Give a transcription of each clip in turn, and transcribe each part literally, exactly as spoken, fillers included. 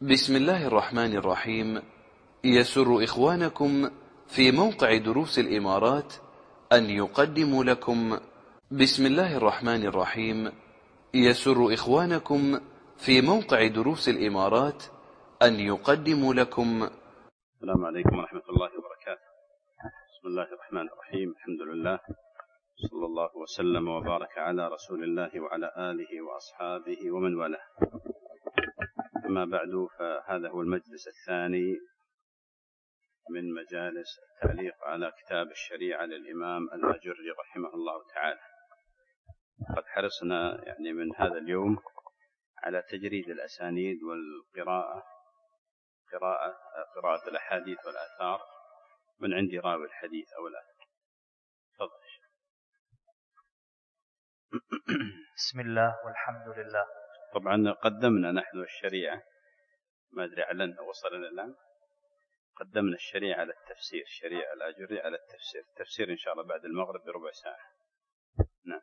بسم الله الرحمن الرحيم. يسر إخوانكم في موقع دروس الإمارات أن يقدموا لكم بسم الله الرحمن الرحيم. يسر إخوانكم في موقع دروس الإمارات أن يقدموا لكم. السلام عليكم ورحمة الله وبركاته. بسم الله الرحمن الرحيم. الحمد لله، صلى الله وسلم وبارك على رسول الله وعلى آله وأصحابه ومن والاه. أما بعد، فهذا هو المجلس الثاني من مجالس التعليق على كتاب الشريعة للإمام الآجري رحمه الله تعالى. قد حرصنا يعني من هذا اليوم على تجريد الأسانيد والقراءة قراءة قراءة الأحاديث والآثار من عند راوي الحديث أو الآثار. تفضل. بسم الله والحمد لله. طبعا قدمنا نحن الشريعة، ما أدري علنا وصلنا الآن، قدمنا الشريعة على التفسير، الشريعة الآجري على التفسير، التفسير إن شاء الله بعد المغرب بربع ساعة. نعم.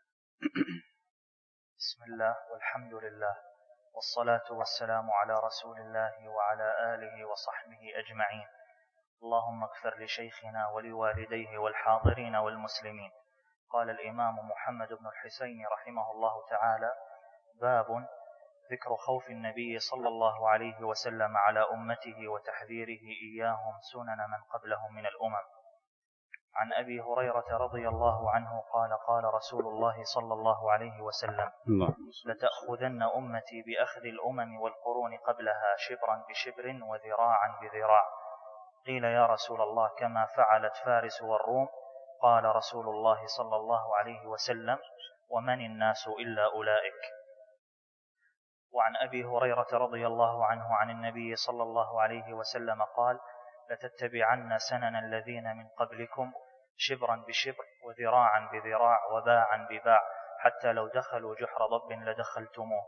بسم الله والحمد لله، والصلاة والسلام على رسول الله وعلى آله وصحبه أجمعين. اللهم اغفر لشيخنا ولوالديه والحاضرين والمسلمين. قال الإمام محمد بن الحسين رحمه الله تعالى: باب ذكر خوف النبي صلى الله عليه وسلم على أمته وتحذيره إياهم سنن من قبلهم من الأمم. عن أبي هريرة رضي الله عنه قال: قال رسول الله صلى الله عليه وسلم: لتأخذن أمتي بأخذ الأمم والقرون قبلها شبرا بشبر وذراعا بذراع. قيل: يا رسول الله كما فعلت فارس والروم؟ قال رسول الله صلى الله عليه وسلم: ومن الناس إلا أولئك. وعن أبي هريرة رضي الله عنه عن النبي صلى الله عليه وسلم قال: لتتبعن سنن الذين من قبلكم شبرا بشبر وذراعا بذراع وباعا بباع حتى لو دخلوا جحر ضب لدخلتموه.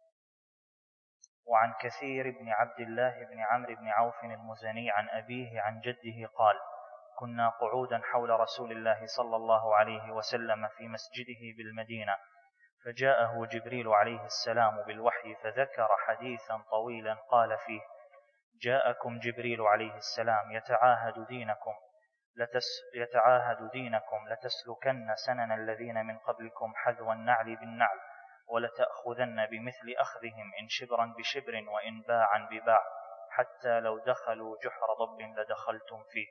وعن كثير بن عبد الله بن عمرو بن عوف المزني عن أبيه عن جده قال: كنا قعودا حول رسول الله صلى الله عليه وسلم في مسجده بالمدينة، فجاءه جبريل عليه السلام بالوحي فذكر حديثا طويلا قال فيه: جاءكم جبريل عليه السلام يتعاهد دينكم لتس يتعاهد دينكم لتسلكن سنن الذين من قبلكم حذو النعل بالنعل، ولتأخذن بمثل أخذهم إن شبرا بشبر وإن باعا بباع حتى لو دخلوا جحر ضب لدخلتم فيه.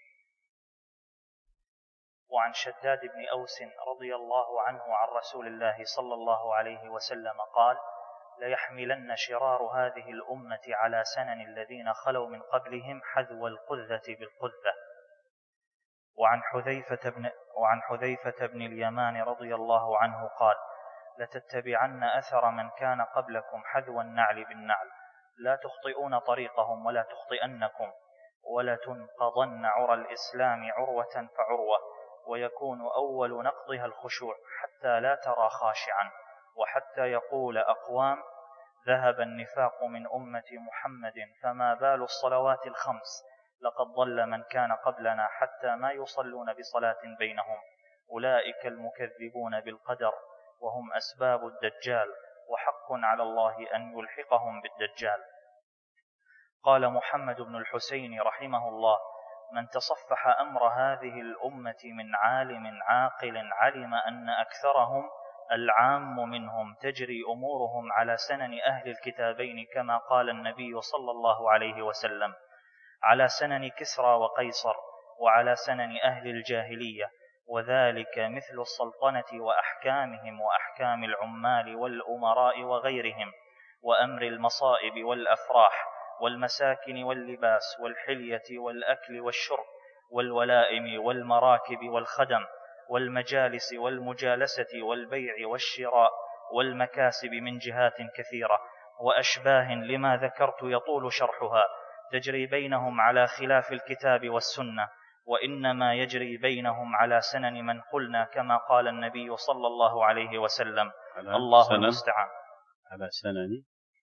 وعن شداد بن أوس رضي الله عنه عن رسول الله صلى الله عليه وسلم قال: ليحملن شرار هذه الأمة على سنن الذين خلوا من قبلهم حذو القذة بالقذة. وعن حذيفة بن, وعن حذيفة بن اليمان رضي الله عنه قال: لتتبعن أثر من كان قبلكم حذو النعل بالنعل، لا تخطئون طريقهم ولا تخطئنكم، ولتنقضن عرى الإسلام عروة فعروة، ويكون أول نقضها الخشوع حتى لا ترى خاشعا، وحتى يقول أقوام: ذهب النفاق من أمة محمد فما بال الصلوات الخمس، لقد ضل من كان قبلنا حتى ما يصلون بصلاة بينهم، أولئك المكذبون بالقدر وهم أسباب الدجال، وحق على الله أن يلحقهم بالدجال. قال محمد بن الحسين رحمه الله: من تصفح أمر هذه الأمة من عالم عاقل علم أن أكثرهم العام منهم تجري أمورهم على سنن أهل الكتابين، كما قال النبي صلى الله عليه وسلم: على سنن كسرى وقيصر، وعلى سنن أهل الجاهلية، وذلك مثل السلطنة وأحكامهم وأحكام العمال والأمراء وغيرهم، وأمر المصائب والأفراح والمساكن واللباس والحلية والأكل والشرب والولائم والمراكب والخدم والمجالس والمجالسة والبيع والشراء والمكاسب من جهات كثيرة وأشباه لما ذكرت يطول شرحها، تجري بينهم على خلاف الكتاب والسنة، وإنما يجري بينهم على سنن من قلنا، كما قال النبي صلى الله عليه وسلم: الله سنن المستعان. على سنن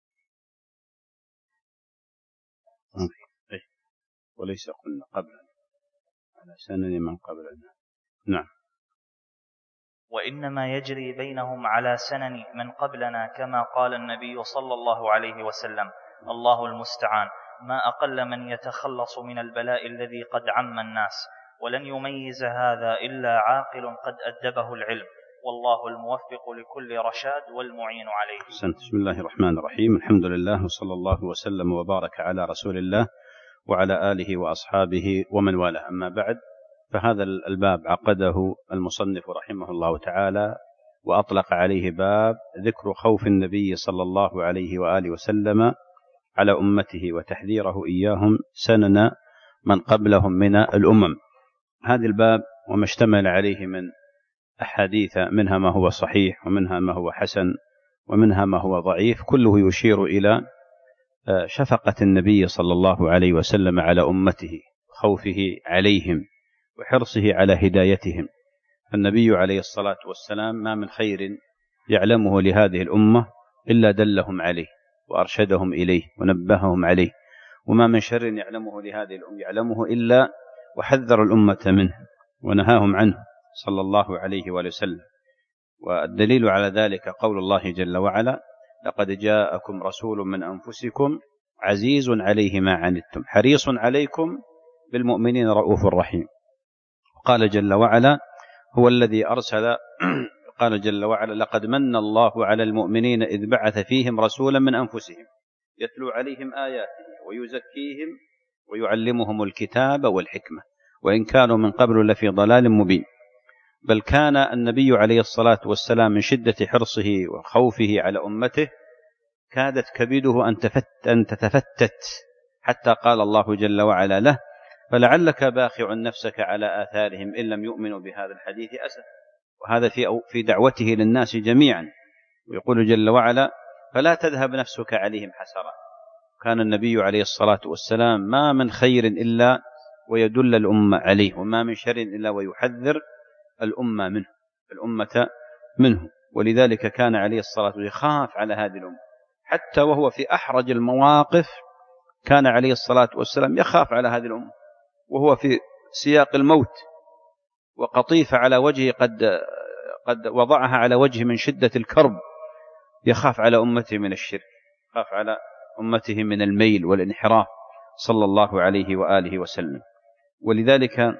وليس قلنا قبلنا، على سنن من قبلنا. نعم. وإنما يجري بينهم على سنن من قبلنا، كما قال النبي صلى الله عليه وسلم: الله المستعان. ما أقل من يتخلص من البلاء الذي قد عم الناس، ولن يميز هذا إلا عاقل قد أدبه العلم، والله الموفق لكل رشاد والمعين عليه. بسم الله الرحمن الرحيم، الحمد لله وصلى الله وسلم وبارك على رسول الله وعلى آله وأصحابه ومن والاه، أما بعد، فهذا الباب عقده المصنف رحمه الله تعالى وأطلق عليه باب ذكر خوف النبي صلى الله عليه وآله وسلم على أمته وتحذيره إياهم سنن من قبلهم من الأمم. هذا الباب وما اشتمل عليه من أحاديث، منها ما هو صحيح ومنها ما هو حسن ومنها ما هو ضعيف، كله يشير إلى شفقة النبي صلى الله عليه وسلم على أمته، خوفه عليهم وحرصه على هدايتهم. النبي عليه الصلاة والسلام ما من خير يعلمه لهذه الأمة إلا دلهم عليه وأرشدهم إليه ونبههم عليه، وما من شر يعلمه لهذه الأمة يعلمه إلا وحذر الأمة منه ونهاهم عنه صلى الله عليه وآله وسلم. والدليل على ذلك قول الله جل وعلا: لقد جاءكم رسول من أنفسكم عزيز عليه ما عنتم حريص عليكم بالمؤمنين رؤوف رحيم. قال جل وعلا: هو الذي أرسل قال جل وعلا: لقد من الله على المؤمنين إذ بعث فيهم رسولا من أنفسهم يتلو عليهم آياته ويزكيهم ويعلمهم الكتاب والحكمة وإن كانوا من قبل لفي ضلال مبين. بل كان النبي عليه الصلاة والسلام من شدة حرصه وخوفه على أمته كادت كبده أن تتفتت، حتى قال الله جل وعلا له: فلعلك باخع نفسك على آثارهم إن لم يؤمنوا بهذا الحديث أسف. وهذا في في دعوته للناس جميعا. ويقول جل وعلا: فلا تذهب نفسك عليهم حسرات. كان النبي عليه الصلاة والسلام ما من خير إلا ويدل الأمة عليه، وما من شر إلا ويحذر الأمة منه الأمة منه. ولذلك كان عليه الصلاة والسلام يخاف على هذه الأمة، حتى وهو في أحرج المواقف كان عليه الصلاة والسلام يخاف على هذه الأمة، وهو في سياق الموت وقطيفة على وجهه قد قد وضعها على وجهه من شدة الكرب، يخاف على أمته من الشرك، يخاف على أمته من الميل والانحراف صلى الله عليه وآله وسلم. ولذلك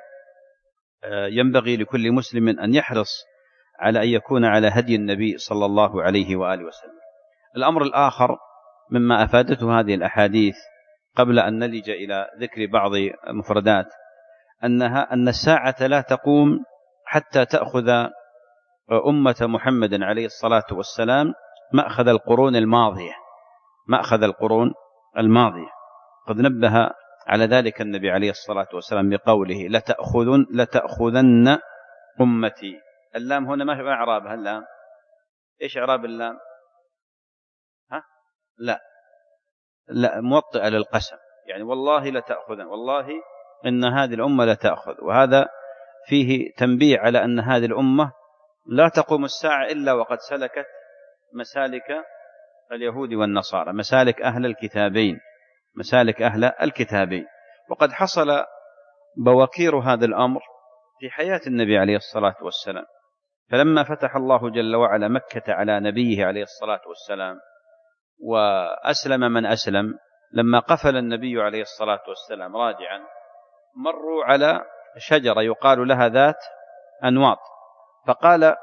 ينبغي لكل مسلم أن يحرص على أن يكون على هدي النبي صلى الله عليه وآله وسلم. الأمر الآخر مما أفادته هذه الأحاديث قبل أن نلج إلى ذكر بعض مفردات أنها أن الساعة لا تقوم حتى تأخذ أمة محمد عليه الصلاة والسلام مأخذ القرون الماضية مأخذ القرون الماضية قد نبه على ذلك النبي عليه الصلاة والسلام بقوله: لتأخذن, لتأخذن أمتي. اللام هنا ما إعرابها اللام؟ إيش إعراب اللام؟ ها؟ لا لا موطئة للقسم، يعني والله لتأخذن، والله إن هذه الأمة لتأخذ. وهذا فيه تنبيه على أن هذه الأمة لا تقوم الساعة إلا وقد سلكت مسالك اليهود والنصارى، مسالك أهل الكتابين مسالك أهل الكتابين. وقد حصل بوكير هذا الأمر في حياة النبي عليه الصلاة والسلام. فلما فتح الله جل وعلا مكة على نبيه عليه الصلاة والسلام وأسلم من أسلم، لما قفل النبي عليه الصلاة والسلام راجعا مروا على شجرة يقال لها ذات أنواط، فقال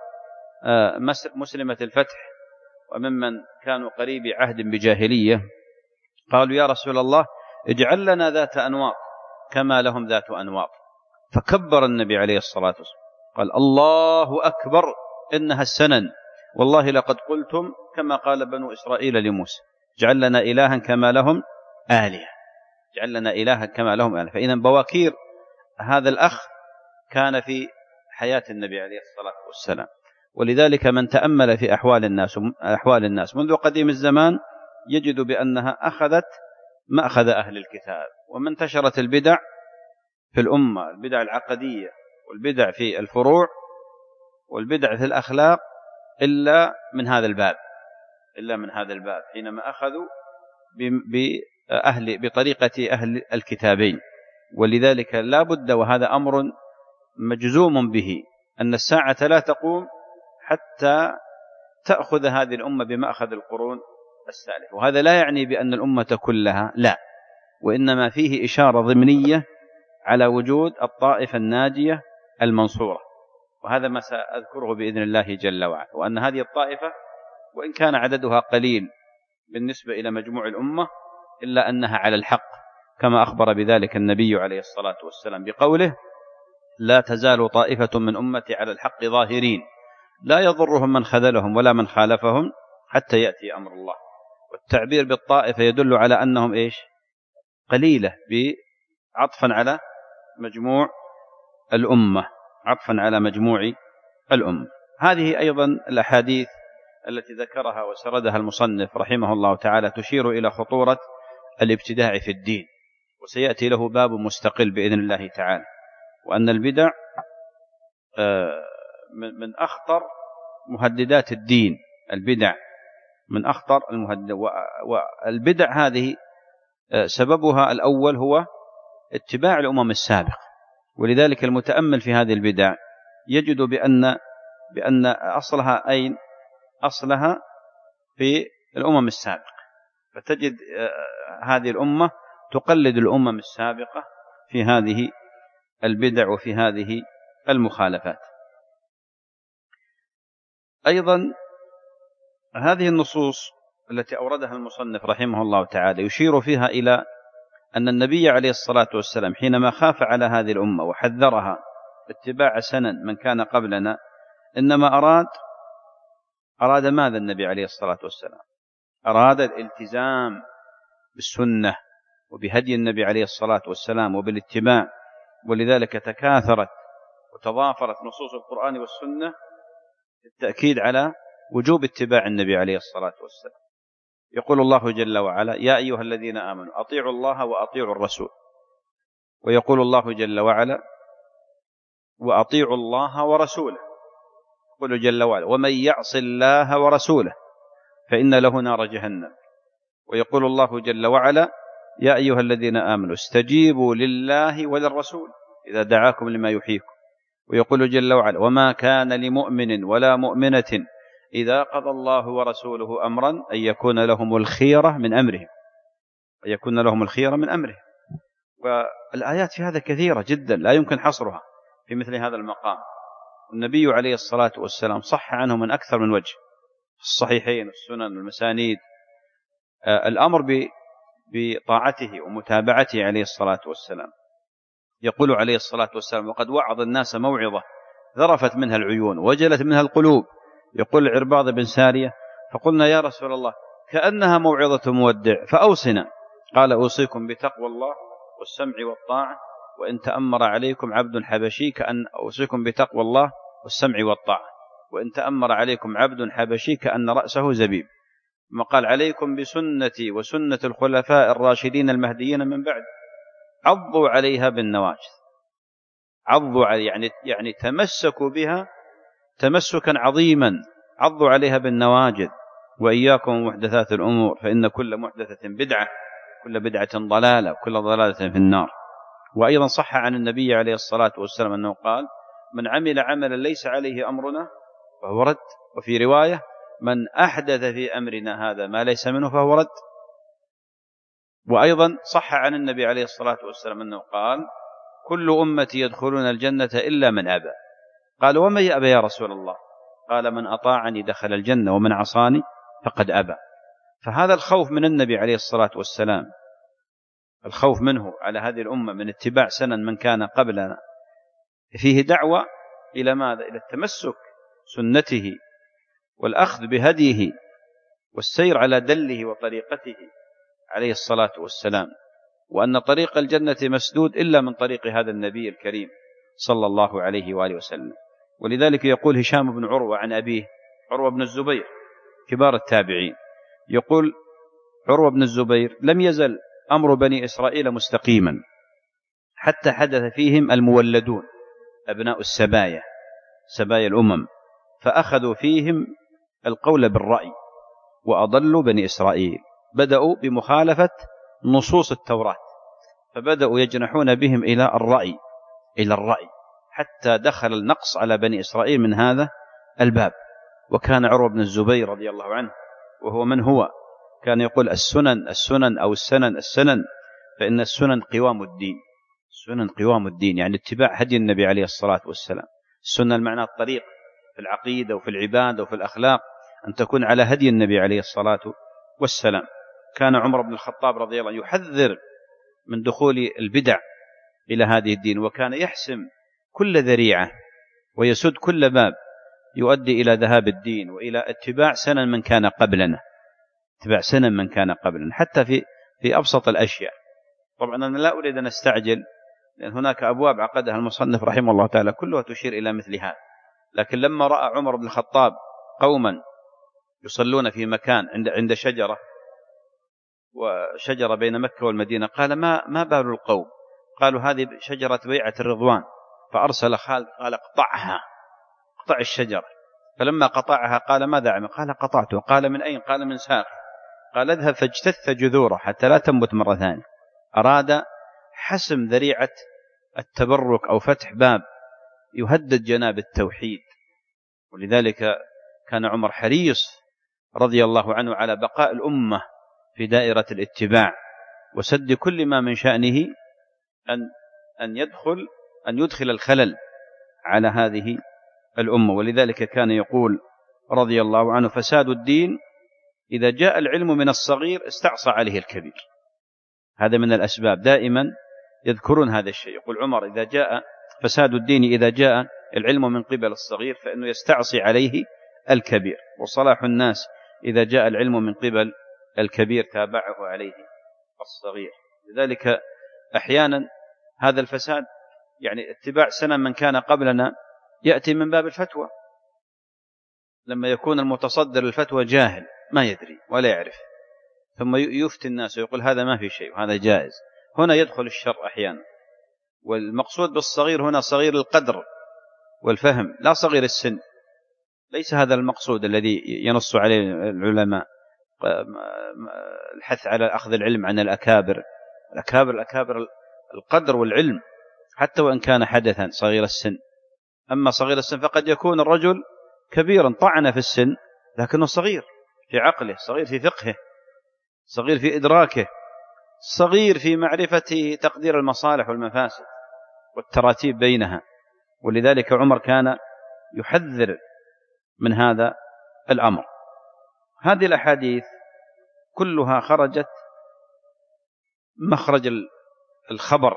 مسلمة الفتح وممن كانوا قريب عهد بجاهلية قالوا: يا رسول الله اجعل لنا ذات أنواط كما لهم ذات أنواط. فكبر النبي عليه الصلاة والسلام قال: الله أكبر إنها السنن، والله لقد قلتم كما قال بنو إسرائيل لموسى: اجعل لنا إلها كما لهم آلهة اجعل لنا إلها كما لهم آلهة. فإذا بواكير هذا الأخ كان في حياة النبي عليه الصلاة والسلام. ولذلك من تأمل في أحوال الناس أحوال الناس منذ قديم الزمان يجد بأنها أخذت مأخذ أهل الكتاب، ومن انتشرت البدع في الأمة، البدع العقدية والبدع في الفروع والبدع في الأخلاق، إلا من هذا الباب إلا من هذا الباب حينما أخذوا بأهل بطريقة أهل الكتابين. ولذلك لا بد، وهذا أمر مجزوم به، أن الساعة لا تقوم حتى تأخذ هذه الأمة بمأخذ القرون السالفة. وهذا لا يعني بأن الأمة كلها، لا، وإنما فيه إشارة ضمنية على وجود الطائفة الناجية المنصورة، وهذا ما سأذكره بإذن الله جل وعلا، وأن هذه الطائفة وإن كان عددها قليل بالنسبة إلى مجموع الأمة إلا أنها على الحق، كما أخبر بذلك النبي عليه الصلاة والسلام بقوله: لا تزال طائفة من أمتي على الحق ظاهرين لا يضرهم من خذلهم ولا من خالفهم حتى يأتي أمر الله. والتعبير بالطائفة يدل على أنهم إيش؟ قليلة، عطفا على مجموع الأمة، عطفا على مجموع الأمة. هذه أيضا الأحاديث التي ذكرها وسردها المصنف رحمه الله تعالى تشير إلى خطورة الابتداع في الدين، وسيأتي له باب مستقل بإذن الله تعالى، وأن البدع من أخطر مهددات الدين. البدع من أخطر المهددات، والبدع هذه سببها الأول هو اتباع الأمم السابقة، ولذلك المتأمل في هذه البدع يجد بأن بأن أصلها أين؟ أصلها في الأمم السابقة، فتجد هذه الأمة تقلد الأمم السابقة في هذه البدع وفي هذه المخالفات. أيضا هذه النصوص التي أوردها المصنف رحمه الله تعالى يشير فيها إلى أن النبي عليه الصلاة والسلام حينما خاف على هذه الأمة وحذرها اتباع سنن من كان قبلنا، إنما أراد أراد ماذا النبي عليه الصلاة والسلام؟ أراد الالتزام بالسنة وبهدي النبي عليه الصلاة والسلام وبالاتباع، ولذلك تكاثرت وتضافرت نصوص القرآن والسنة للتأكيد على وجوب اتباع النبي عليه الصلاة والسلام. يقول الله جل وعلا: يا أيها الذين آمنوا أطيعوا الله وأطيعوا الرسول. ويقول الله جل وعلا: وأطيعوا الله ورسوله. يقول جل وعلا: ومن يعص الله ورسوله فإن له نار جهنم. ويقول الله جل وعلا: يا أيها الذين آمنوا استجيبوا لله وللرسول إذا دعاكم لما يحييكم. ويقول جل وعلا: وما كان لمؤمن ولا مؤمنة إذا قضى الله ورسوله أمرا أن يكون لهم الخيرة من أمرهم أن يكون لهم الخيرة من أمرهم. والآيات في هذا كثيرة جدا لا يمكن حصرها في مثل هذا المقام. النبي عليه الصلاة والسلام صح عنه من أكثر من وجه، الصحيحين والسنن والمسانيد، الأمر بطاعته ومتابعته عليه الصلاة والسلام. يقول عليه الصلاة والسلام: وقد وعظ الناس موعظة ذرفت منها العيون وجلت منها القلوب. يقول العرباض بن سارية: فقلنا يا رسول الله كأنها موعظة مودع فأوصنا. قال: أوصيكم بتقوى الله والسمع والطاعة وإن تأمر عليكم عبد حبشي كأن أوصيكم بتقوى الله والسمع والطاعة وإن تأمر عليكم عبد حبشي كأن رأسه زبيب. ثم قال: عليكم بسنتي وسنة الخلفاء الراشدين المهديين من بعد عضوا عليها بالنواجذ. عضوا علي يعني يعني تمسكوا بها تمسكا عظيما، عضوا عليها بالنواجذ. وإياكم محدثات الأمور فإن كل محدثة بدعة كل بدعة ضلالة وكل ضلالة في النار. وأيضا صح عن النبي عليه الصلاة والسلام أنه قال: من عمل عملا ليس عليه أمرنا فهو رد. وفي رواية: من أحدث في أمرنا هذا ما ليس منه فهو رد. وأيضا صح عن النبي عليه الصلاة والسلام أنه قال: كل أمتي يدخلون الجنة إلا من أبى. قال: ومن يأبى يا رسول الله؟ قال: من أطاعني دخل الجنة ومن عصاني فقد أبى. فهذا الخوف من النبي عليه الصلاة والسلام، الخوف منه على هذه الأمة من اتباع سنن من كان قبلنا، فيه دعوة إلى ماذا؟ إلى التمسك سنته والأخذ بهديه والسير على دله وطريقته عليه الصلاة والسلام، وأن طريق الجنة مسدود إلا من طريق هذا النبي الكريم صلى الله عليه وآله وسلم. ولذلك يقول هشام بن عروة عن أبيه عروة بن الزبير كبار التابعين، يقول عروة بن الزبير: لم يزل أمر بني إسرائيل مستقيما حتى حدث فيهم المولدون أبناء السبايا سبايا الأمم، فأخذوا فيهم القول بالرأي وأضلوا بني إسرائيل. بدأوا بمخالفة نصوص التوراة، فبدأوا يجنحون بهم إلى الرأي إلى الرأي حتى دخل النقص على بني إسرائيل من هذا الباب. وكان عروة بن الزبير رضي الله عنه وهو من هو كان يقول: السنن السنن أو السنن السنن، فإن السنن قوام الدين. السنن قوام الدين يعني اتباع هدي النبي عليه الصلاة والسلام. السنة المعنى الطريق في العقيدة وفي العبادة وفي الأخلاق، أن تكون على هدي النبي عليه الصلاة والسلام. كان عمر بن الخطاب رضي الله عنه يحذر من دخول البدع إلى هذه الدين، وكان يحسم كل ذريعة ويسد كل باب يؤدي إلى ذهاب الدين وإلى اتباع سنن من كان قبلنا، اتباع سنن من كان قبلنا حتى في في أبسط الأشياء. طبعا أنا لا أريد أن أستعجل، لأن هناك أبواب عقدها المصنف رحمه الله تعالى كلها تشير إلى مثل هذا. لكن لما رأى عمر بن الخطاب قوما يصلون في مكان عند عند شجرة، وشجرة بين مكة والمدينة، قال ما ما بال القوم؟ قالوا هذه شجرة بيعة الرضوان. فأرسل خالد قال اقطعها، اقطع الشجرة. فلما قطعها قال ماذا عمل؟ قال قطعته. قال من أين؟ قال من ساق. قال اذهب فاجتث جذوره حتى لا تنبت مرة ثانية. أراد حسم ذريعة التبرك أو فتح باب يهدد جناب التوحيد. ولذلك كان عمر حريص رضي الله عنه على بقاء الأمة في دائرة الاتباع وسد كل ما من شأنه أن أن يدخل أن يدخل الخلل على هذه الأمة. ولذلك كان يقول رضي الله عنه فساد الدين إذا جاء العلم من الصغير استعصى عليه الكبير. هذا من الأسباب، دائما يذكرون هذا الشيء. يقول عمر إذا جاء فساد الدين إذا جاء العلم من قبل الصغير فإنه يستعصي عليه الكبير، وصلاح الناس إذا جاء العلم من قبل الكبير تابعه عليه الصغير. لذلك أحيانا هذا الفساد يعني اتباع سنن من كان قبلنا يأتي من باب الفتوى، لما يكون المتصدر الفتوى جاهل ما يدري ولا يعرف، ثم يفتي الناس ويقول هذا ما في شيء وهذا جائز، هنا يدخل الشر أحيانا. والمقصود بالصغير هنا صغير القدر والفهم لا صغير السن، ليس هذا المقصود الذي ينص عليه العلماء، الحث على أخذ العلم عن الأكابر. الأكابر الأكابر القدر والعلم حتى وإن كان حدثا صغير السن. أما صغير السن فقد يكون الرجل كبيرا طعن في السن لكنه صغير في عقله، صغير في فقهه، صغير في إدراكه، صغير في معرفة تقدير المصالح والمفاسد والتراتيب بينها. ولذلك عمر كان يحذر من هذا الأمر. هذه الأحاديث كلها خرجت مخرج الخبر،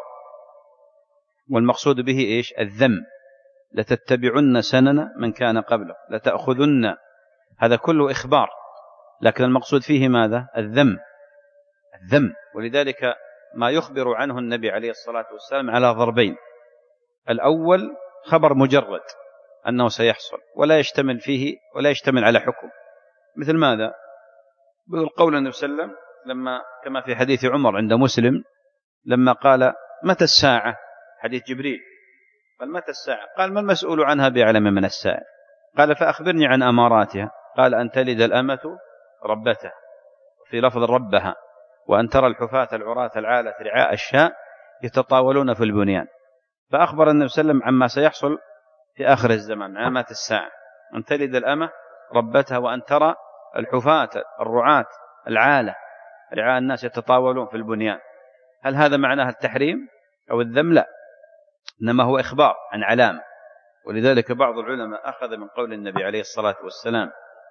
والمقصود به إيش؟ الذم. لتتبعن سنن من كان قبله لتأخذن، هذا كله إخبار، لكن المقصود فيه ماذا؟ الذم. الذم. ولذلك ما يخبر عنه النبي عليه الصلاة والسلام على ضربين: الأول خبر مجرد أنه سيحصل ولا يشتمل فيه ولا يشتمل على حكم، مثل ماذا؟ مثل قول النبي صلى الله عليه وسلم لما كما في حديث عمر عند مسلم لما قال متى الساعة، حديث جبريل، قال متى الساعة؟ قال ما المسؤول عنها بأعلم من السائل. قال فأخبرني عن أماراتها. قال أن تلد الأمة ربتها، في لفظ ربها، وأن ترى الحفاة العراة العالة رعاء الشاء يتطاولون في البنيان. فأخبر النبي صلى الله عليه وسلم عما سيحصل في آخر الزمان، علامات الساعة: أن تلد الأمة ربتها، وأن ترى الحفاة الرعاة العالة رعاء الناس يتطاولون في البنيان. هل هذا معناه التحريم أو الذم؟ لا، إنما هو إخبار عن علامة. ولذلك بعض العلماء أخذ من قول النبي عليه الصلاة والسلام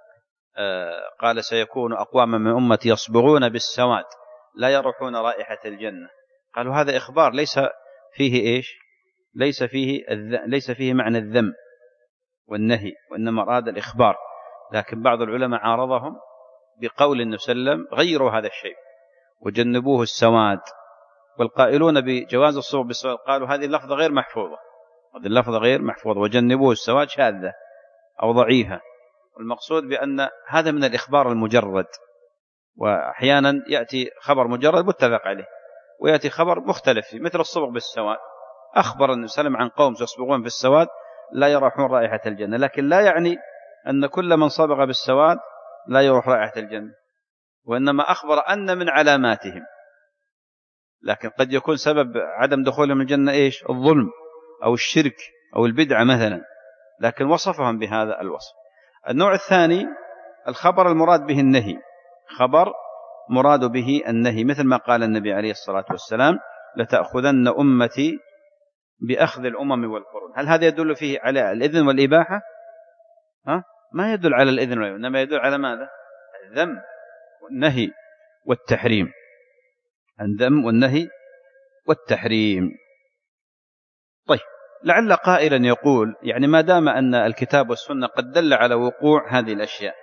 آه قال سيكون أقوام من أمتي يصبغون بالسواد لا يروحون رائحة الجنة. قالوا هذا إخبار ليس فيه إيش؟ ليس فيه الذ... ليس فيه معنى الذم والنهي، وإنما أراد الإخبار. لكن بعض العلماء عارضهم بقول النبي صلى الله عليه وسلم غيروا هذا الشيء وجنبوه السواد. والقائلون بجواز الصبغ بالسواد قالوا هذه اللفظة غير محفوظة، هذه اللفظة غير محفوظة، وجنبوه السواد شاذة أو ضعيفة. والمقصود بأن هذا من الإخبار المجرد، وأحيانا يأتي خبر مجرد متفق عليه، ويأتي خبر مختلف فيه، مثل الصبغ بالسواد. أخبر النبي صلى الله عليه وسلم عن قوم يصبغون في السواد لا يروحون رائحة الجنة، لكن لا يعني أن كل من صبغ بالسواد لا يروح رائحة الجنة، وإنما أخبر أن من علاماتهم. لكن قد يكون سبب عدم دخولهم الجنة إيش؟ الظلم أو الشرك أو البدعة مثلا، لكن وصفهم بهذا الوصف. النوع الثاني الخبر المراد به النهي، خبر مراد به النهي، مثل ما قال النبي عليه الصلاة والسلام لتأخذن أمتي بأخذ الأمم والقرون. هل هذا يدل فيه على الإذن والإباحة؟ ها؟ ما يدل على الإذن والإباحة، إنما يدل على ماذا؟ الذم والنهي والتحريم. الذم والنهي والتحريم. طيب، لعل قائلا يقول يعني ما دام أن الكتاب والسنة قد دل على وقوع هذه الأشياء،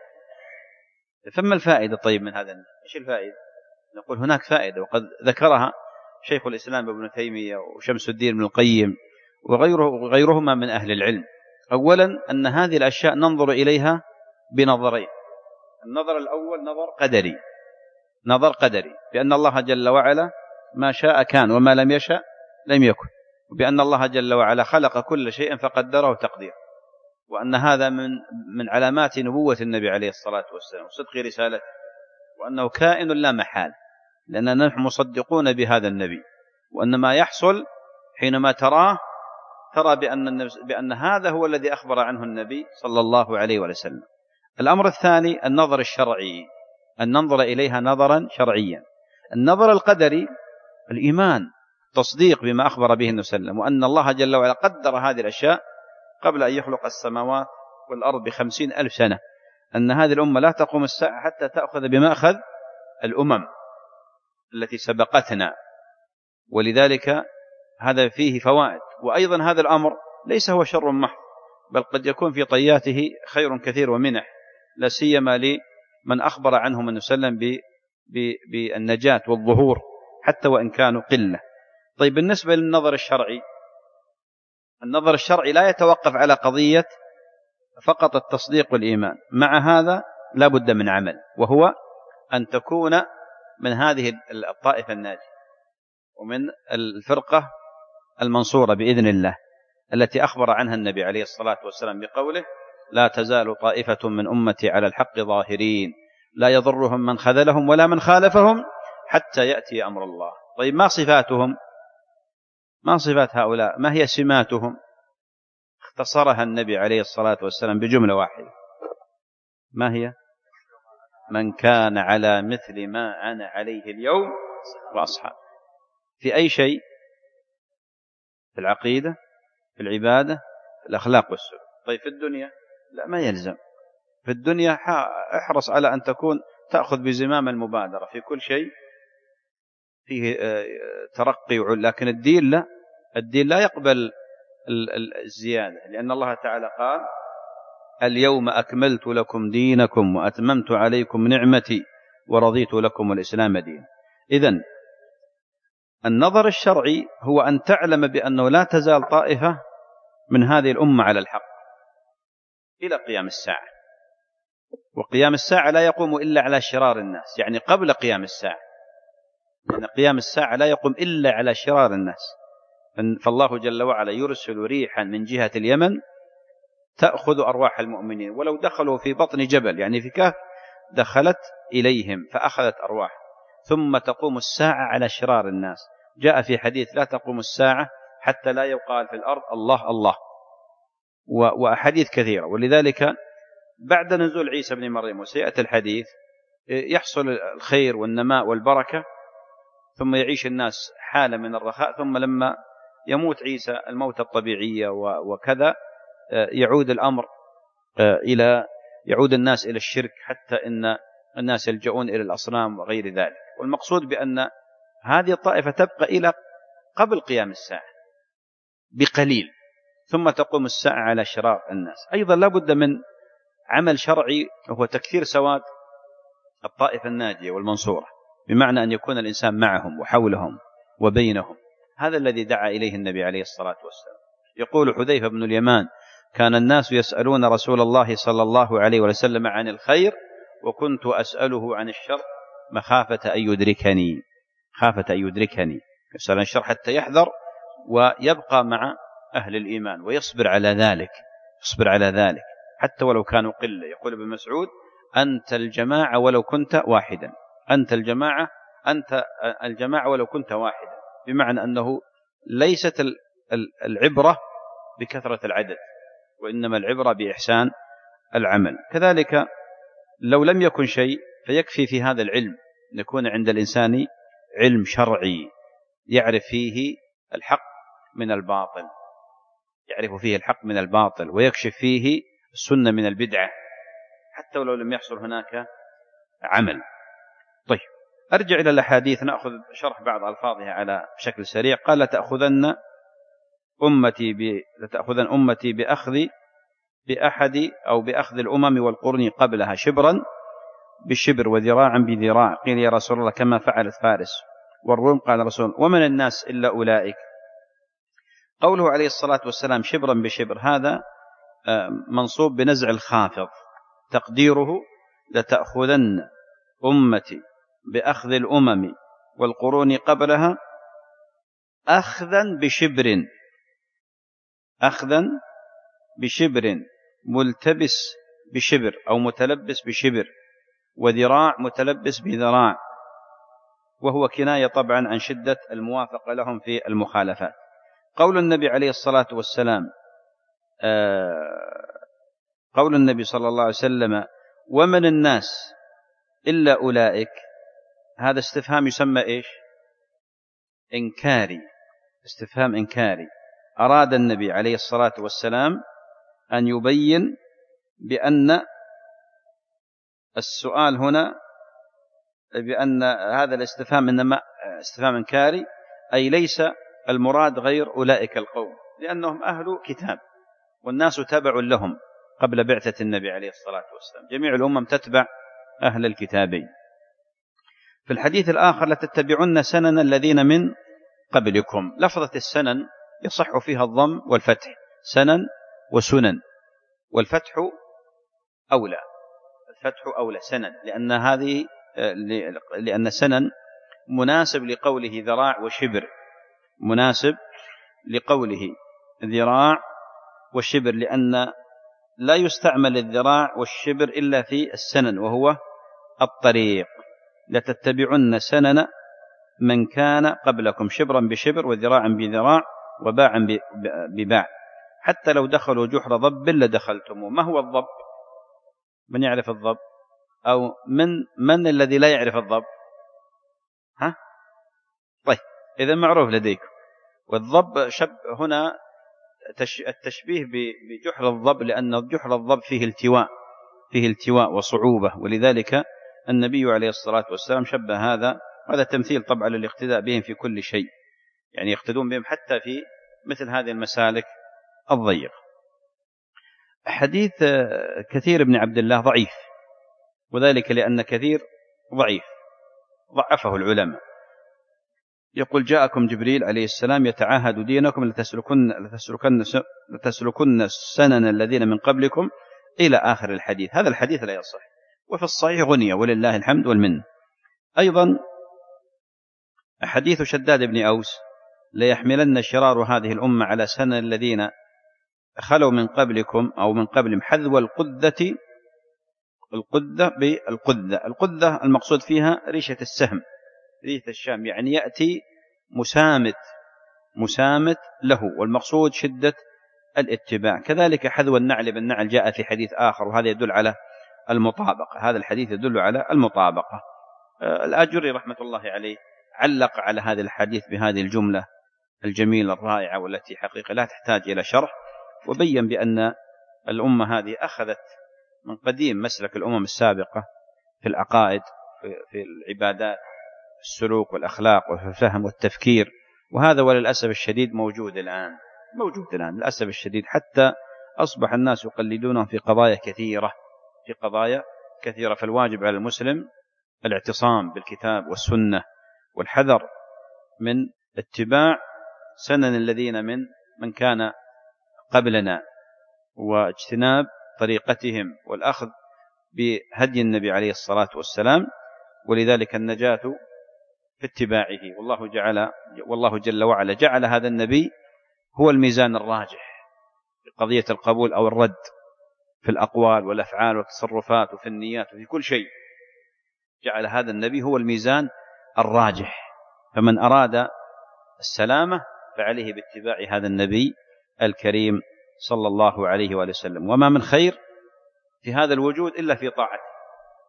فما الفائدة طيب من هذا؟ إيش الفائدة؟ نقول هناك فائدة، وقد ذكرها شيخ الإسلام ابن تيمية وشمس الدين ابن القيم وغيره وغيرهما من أهل العلم. أولا أن هذه الأشياء ننظر إليها بنظرين. النظر الأول نظر قدري، نظر قدري بأن الله جل وعلا ما شاء كان وما لم يشاء لم يكن، وبأن الله جل وعلا خلق كل شيء فقدره تقدير، وأن هذا من من علامات نبوة النبي عليه الصلاة والسلام وصدق رسالته، وأنه كائن لا محال، لأننا نحن مصدقون بهذا النبي، وأن ما يحصل حينما تراه ترى بأن, بأن هذا هو الذي أخبر عنه النبي صلى الله عليه وسلم. الأمر الثاني النظر الشرعي، أن ننظر إليها نظرا شرعيا. النظر القدري الإيمان، تصديق بما أخبر به النبي صلى الله عليه وسلم، وأن الله جل وعلا قدر هذه الأشياء قبل أن يخلق السماوات والأرض بخمسين ألف سنة، أن هذه الأمة لا تقوم الساعة حتى تأخذ بمأخذ الأمم التي سبقتنا، ولذلك هذا فيه فوائد. وأيضا هذا الأمر ليس هو شر محض، بل قد يكون في طياته خير كثير ومنح، لا سيما لمن أخبر عنهم النبي صلى الله عليه وسلم بالنجاة والظهور حتى وإن كانوا قلة. طيب، بالنسبة للنظر الشرعي، النظر الشرعي لا يتوقف على قضية فقط التصديق والإيمان، مع هذا لا بد من عمل، وهو أن تكون من هذه الطائفة الناجية ومن الفرقة المنصورة بإذن الله التي أخبر عنها النبي عليه الصلاة والسلام بقوله لا تزال طائفة من أمتي على الحق ظاهرين لا يضرهم من خذلهم ولا من خالفهم حتى يأتي أمر الله. طيب، ما صفاتهم؟ ما صفات هؤلاء؟ ما هي سماتهم؟ اختصرها النبي عليه الصلاة والسلام بجملة واحدة، ما هي؟ من كان على مثل ما أنا عليه اليوم وأصحاب. في أي شيء؟ في العقيدة، في العبادة، في الأخلاق والسلوك. طيب، في الدنيا لا، ما يلزم. في الدنيا احرص على أن تكون تأخذ بزمام المبادرة في كل شيء فيه ترقي، لكن الدين لا، الدين لا يقبل الزيادة، لأن الله تعالى قال اليوم أكملت لكم دينكم وأتممت عليكم نعمتي ورضيت لكم الإسلام دين. إذن النظر الشرعي هو أن تعلم بأنه لا تزال طائفة من هذه الأمة على الحق إلى قيام الساعة، وقيام الساعة لا يقوم إلا على شرار الناس، يعني قبل قيام الساعة، لأن قيام الساعة لا يقوم إلا على شرار الناس. فالله جل وعلا يرسل ريحا من جهة اليمن تأخذ أرواح المؤمنين، ولو دخلوا في بطن جبل يعني في كهف دخلت إليهم فأخذت أرواح، ثم تقوم الساعة على شرار الناس. جاء في حديث لا تقوم الساعة حتى لا يقال في الأرض الله الله، وأحاديث كثيرة. ولذلك بعد نزول عيسى بن مريم وسيأتي الحديث يحصل الخير والنماء والبركة، ثم يعيش الناس حالة من الرخاء، ثم لما يموت عيسى الموت الطبيعية وكذا يعود الأمر إلى يعود الناس إلى الشرك، حتى إن الناس يلجؤون إلى الأصنام وغير ذلك. والمقصود بأن هذه الطائفة تبقى إلى قبل قيام الساعة بقليل، ثم تقوم الساعة على شرار الناس. أيضا لا بد من عمل شرعي وهو تكثير سواد الطائفة الناجية والمنصورة، بمعنى أن يكون الإنسان معهم وحولهم وبينهم. هذا الذي دعا إليه النبي عليه الصلاة والسلام. يقول حذيفة بن اليمان كان الناس يسألون رسول الله صلى الله عليه وسلم عن الخير وكنت أسأله عن الشر مخافة أن يدركني، خافة أن يدركني. يسأل عن الشر حتى يحذر ويبقى مع أهل الإيمان ويصبر على ذلك، يصبر على ذلك حتى ولو كانوا قلة. يقول ابن مسعود أنت الجماعة ولو كنت واحدا، أنت الجماعة أنت الجماعة ولو كنت واحدا، بمعنى أنه ليست العبرة بكثرة العدد، وإنما العبرة بإحسان العمل. كذلك لو لم يكن شيء فيكفي في هذا العلم أن يكون عند الإنسان علم شرعي يعرف فيه الحق من الباطل، يعرف فيه الحق من الباطل ويكشف فيه السنة من البدعة حتى ولو لم يحصل هناك عمل. طيب أرجع إلى الأحاديث، نأخذ شرح بعض ألفاظها على بشكل سريع. قال لتأخذن أمتي ب... لتأخذن أمتي بأخذ بأحد أو بأخذ الأمم والقرن قبلها شبرا بشبر وذراعا بذراع. قيل يا رسول الله كما فعلت فارس والروم؟ قال رسول ومن الناس إلا أولئك. قوله عليه الصلاة والسلام شبرا بشبر هذا منصوب بنزع الخافض، تقديره لتأخذن أمتي بأخذ الأمم والقرون قبلها أخذا بشبر، أخذا بشبر ملتبس بشبر أو متلبس بشبر، وذراع متلبس بذراع، وهو كناية طبعا عن شدة الموافقة لهم في المخالفات. قول النبي عليه الصلاة والسلام قول النبي صلى الله عليه وسلم ومن الناس إلا أولئك، هذا استفهام يسمى إيش؟ إنكاري، استفهام إنكاري. أراد النبي عليه الصلاة والسلام أن يبين بأن السؤال هنا بأن هذا الاستفهام إنما استفهام إنكاري، أي ليس المراد غير أولئك القوم، لأنهم أهل كتاب والناس تبع لهم قبل بعثة النبي عليه الصلاة والسلام، جميع الأمم تتبع أهل الكتابين. في الحديث الآخر لتتبعن سنن الذين من قبلكم. لفظة السنن يصح فيها الضم والفتح، سنن وسنن، والفتح أولى، الفتح أولى سنن، لأن هذه لأن سنن مناسب لقوله ذراع وشبر، مناسب لقوله ذراع وشبر، لأن لا يستعمل الذراع والشبر إلا في السنن وهو الطريق. لتتبعن سنن من كان قبلكم شبرا بشبر وذراعا بذراع وباعا بباع، حتى لو دخلوا جحر ضب لدخلتموه. ما هو الضب؟ من يعرف الضب؟ أو من من الذي لا يعرف الضب؟ ها؟ طيب إذا معروف لديكم. والضب شب هنا التشبيه بجحر الضب، لأن جحر الضب فيه التواء، فيه التواء وصعوبة، ولذلك النبي عليه الصلاة والسلام شبه هذا، هذا تمثيل طبعا للاقتداء بهم في كل شيء، يعني يقتدون بهم حتى في مثل هذه المسالك الضيقة. حديث كثير بن عبد الله ضعيف، وذلك لأن كثير ضعيف ضعفه العلماء. يقول جاءكم جبريل عليه السلام يتعاهد دينكم لتسلكن, لتسلكن, لتسلكن سنن الذين من قبلكم إلى آخر الحديث. هذا الحديث لا يصح، وفي الصحيح غنية ولله الحمد والمن. أيضا حديث شداد بن أوس ليحملن شرار هذه الأمة على سنن الذين خلوا من قبلكم أو من قبلهم حذو القدة، القدة بالقدة، القدة المقصود فيها ريشة السهم، ريشة الشام، يعني يأتي مسامت مسامت له، والمقصود شدة الاتباع. كذلك حذو النعل بالنعل جاء في حديث آخر، وهذا يدل على المطابقة، هذا الحديث يدل على المطابقة. الآجري رحمة الله عليه علق على هذا الحديث بهذه الجملة الجميلة الرائعة والتي حقيقة لا تحتاج إلى شرح، وبين بأن الأمة هذه أخذت من قديم مسلك الأمم السابقة في العقائد، في العبادات، في السلوك والأخلاق وفي الفهم والتفكير، وهذا وللأسف الشديد موجود الآن، موجود الآن للأسف الشديد، حتى أصبح الناس يقلدونهم في قضايا كثيرة، في قضايا كثيرة. فالواجب على المسلم الاعتصام بالكتاب والسنة، والحذر من اتباع سنن الذين من من كان قبلنا، واجتناب طريقتهم، والأخذ بهدي النبي عليه الصلاة والسلام، ولذلك النجاة في اتباعه. والله جعل والله جل وعلا جعل هذا النبي هو الميزان الراجح في قضية القبول أو الرد، في الأقوال والأفعال والتصرفات وفي النيات وفي كل شيء، جعل هذا النبي هو الميزان الراجح. فمن أراد السلامة فعليه باتباع هذا النبي الكريم صلى الله عليه وآله وسلم. وما من خير في هذا الوجود إلا في طاعته،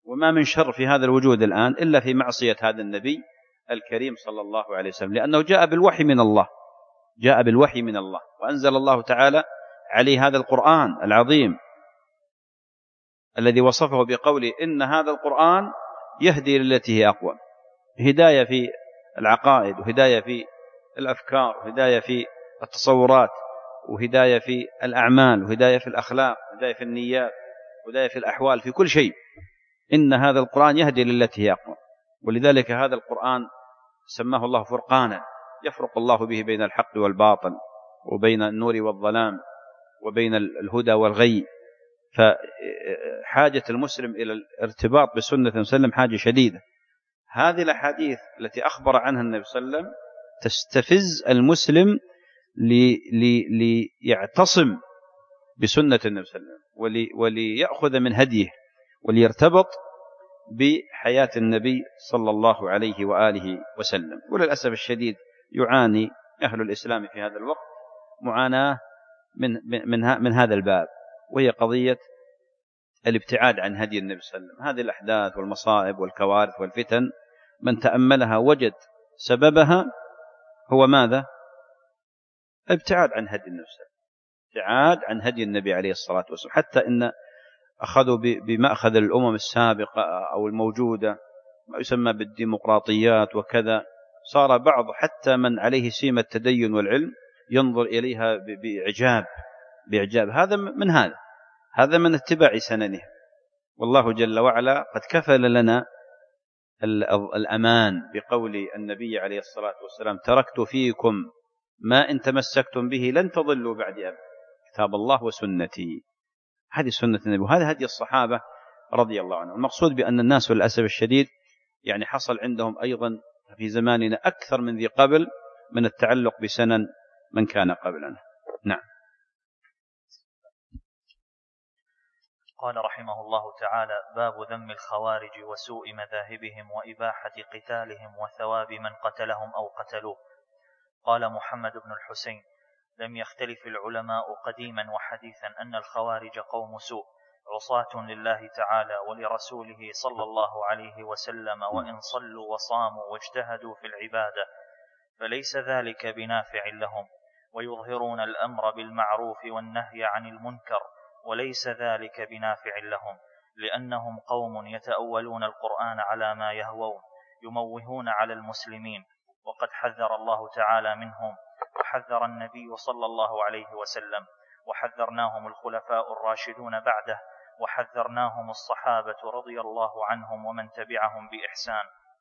وما من شر في هذا الوجود الآن إلا في معصية هذا النبي الكريم صلى الله عليه وسلم، لأنه جاء بالوحي من الله، جاء بالوحي من الله، وأنزل الله تعالى عليه هذا القرآن العظيم الذي وصفه بقوله إن هذا القرآن يهدي للتي هي أقوم، هداية في العقائد، وهداية في الأفكار، وهداية في التصورات، وهداية في الأعمال، وهداية في الأخلاق، وهداية في النيات، وهداية في الأحوال، في كل شيء. إن هذا القرآن يهدي للتي هي أقوم، ولذلك هذا القرآن سماه الله فرقانا، يفرق الله به بين الحق والباطل، وبين النور والظلام، وبين الهدى والغي. فحاجة المسلم إلى الارتباط بسنة النبي صلى الله عليه وسلم حاجة شديدة. هذه الأحاديث التي أخبر عنها النبي صلى الله عليه وسلم تستفز المسلم ليعتصم بسنة النبي صلى الله عليه وسلم، وليأخذ من هديه، وليرتبط بحياة النبي صلى الله عليه وآله وسلم. وللأسف الشديد يعاني أهل الإسلام في هذا الوقت معاناة من, من, من هذا الباب، وهي قضية الابتعاد عن هدي النبي صلى الله عليه وسلم. هذه الأحداث والمصائب والكوارث والفتن من تأملها وجد سببها هو ماذا؟ ابتعاد عن هدي النبي صلى الله عليه وسلم، ابتعاد عن هدي النبي عليه الصلاة والسلام. حتى إن أخذوا بمأخذ الأمم السابقة أو الموجودة ما يسمى بالديمقراطيات وكذا، صار بعض حتى من عليه سيمة التدين والعلم ينظر إليها بإعجاب بإعجاب هذا من هذا هذا من اتباع سننه. والله جل وعلا قد كفل لنا الأمان بقول النبي عليه الصلاة والسلام: تركت فيكم ما إن تمسكتم به لن تضلوا بعد أبدا، كتاب الله وسنتي. هذه سنة النبي، وهذا هدي الصحابة رضي الله عنهم. المقصود بأن الناس للأسف الشديد يعني حصل عندهم أيضا في زماننا أكثر من ذي قبل من التعلق بسنن من كان قبلنا. نعم. قال رحمه الله تعالى: باب ذم الخوارج وسوء مذاهبهم وإباحة قتالهم وثواب من قتلهم أو قتلوه. قال محمد بن الحسين: لم يختلف العلماء قديما وحديثا أن الخوارج قوم سوء عصاة لله تعالى ولرسوله صلى الله عليه وسلم، وإن صلوا وصاموا واجتهدوا في العبادة فليس ذلك بنافع لهم، ويظهرون الأمر بالمعروف والنهي عن المنكر وليس ذلك بنافع لهم، لأنهم قوم يتأولون القرآن على ما يهوون، يموهون على المسلمين، وقد حذر الله تعالى منهم، وحذر النبي صلى الله عليه وسلم، وحذرناهم الخلفاء الراشدون بعده، وحذرناهم الصحابة رضي الله عنهم ومن تبعهم بإحسان.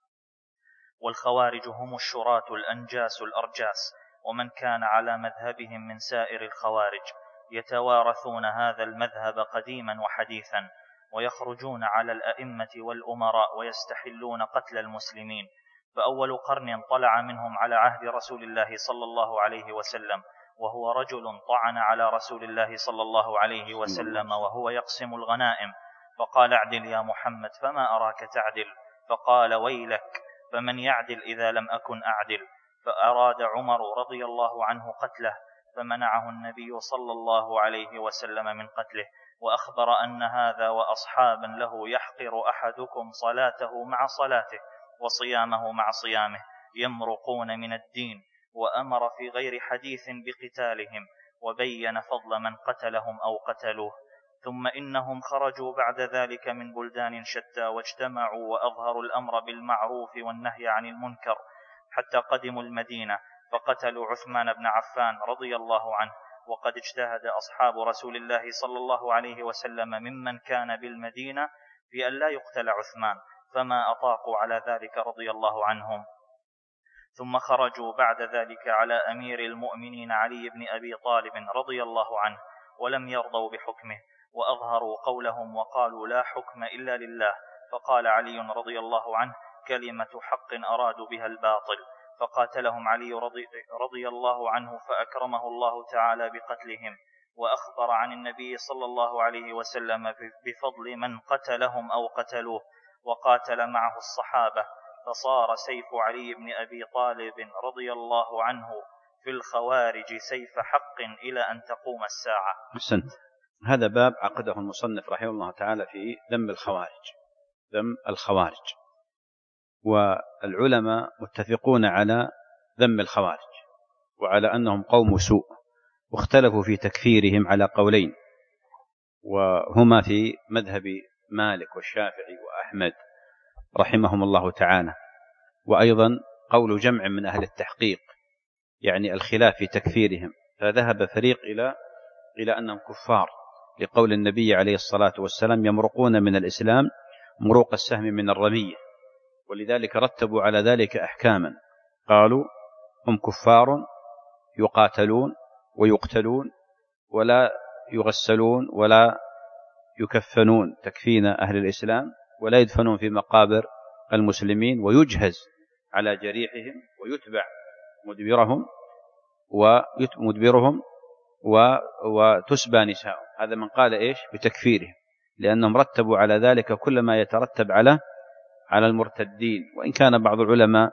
والخوارج هم الشراة الأنجاس الأرجاس، ومن كان على مذهبهم من سائر الخوارج، يتوارثون هذا المذهب قديما وحديثا، ويخرجون على الأئمة والأمراء ويستحلون قتل المسلمين. فأول قرن طلع منهم على عهد رسول الله صلى الله عليه وسلم، وهو رجل طعن على رسول الله صلى الله عليه وسلم وهو يقسم الغنائم، فقال: اعدل يا محمد فما أراك تعدل، فقال: ويلك فمن يعدل إذا لم أكن أعدل. فأراد عمر رضي الله عنه قتله، فمنعه النبي صلى الله عليه وسلم من قتله، وأخبر أن هذا وأصحابا له يحقر أحدكم صلاته مع صلاته وصيامه مع صيامه، يمرقون من الدين، وأمر في غير حديث بقتالهم، وبين فضل من قتلهم أو قتلوه. ثم إنهم خرجوا بعد ذلك من بلدان شتى، واجتمعوا وأظهروا الأمر بالمعروف والنهي عن المنكر، حتى قدموا المدينة فقتلوا عثمان بن عفان رضي الله عنه. وقد اجتهد أصحاب رسول الله صلى الله عليه وسلم ممن كان بالمدينة في أن لا يقتل عثمان، فما أطاقوا على ذلك رضي الله عنهم. ثم خرجوا بعد ذلك على أمير المؤمنين علي بن أبي طالب رضي الله عنه، ولم يرضوا بحكمه، وأظهروا قولهم وقالوا: لا حكم إلا لله. فقال علي رضي الله عنه: كلمة حق أرادوا بها الباطل. فقاتلهم علي رضي, رضي الله عنه، فأكرمه الله تعالى بقتلهم، وأخبر عن النبي صلى الله عليه وسلم بفضل من قتلهم أو قتلوه، وقاتل معه الصحابة، فصار سيف علي بن أبي طالب رضي الله عنه في الخوارج سيف حق إلى أن تقوم الساعة. أحسنت. هذا باب عقده المصنف رحمه الله تعالى في ذم الخوارج. ذم الخوارج. والعلماء متفقون على ذم الخوارج وعلى أنهم قوم سوء، واختلفوا في تكفيرهم على قولين، وهما في مذهب مالك والشافعي وأحمد رحمهم الله تعالى، وأيضا قول جمع من أهل التحقيق، يعني الخلاف في تكفيرهم. فذهب فريق إلى إلى أنهم كفار لقول النبي عليه الصلاة والسلام: يمرقون من الإسلام مروق السهم من الرمية. ولذلك رتبوا على ذلك أحكاما، قالوا: هم كفار يقاتلون ويقتلون ولا يغسلون ولا يكفنون تكفين أهل الإسلام، ولا يدفنون في مقابر المسلمين، ويجهز على جريحهم ويتبع مدبرهم ومدبرهم وتسبى نساءهم. هذا من قال إيش بتكفيرهم، لأنهم رتبوا على ذلك كل ما يترتب على على المرتدين، وإن كان بعض العلماء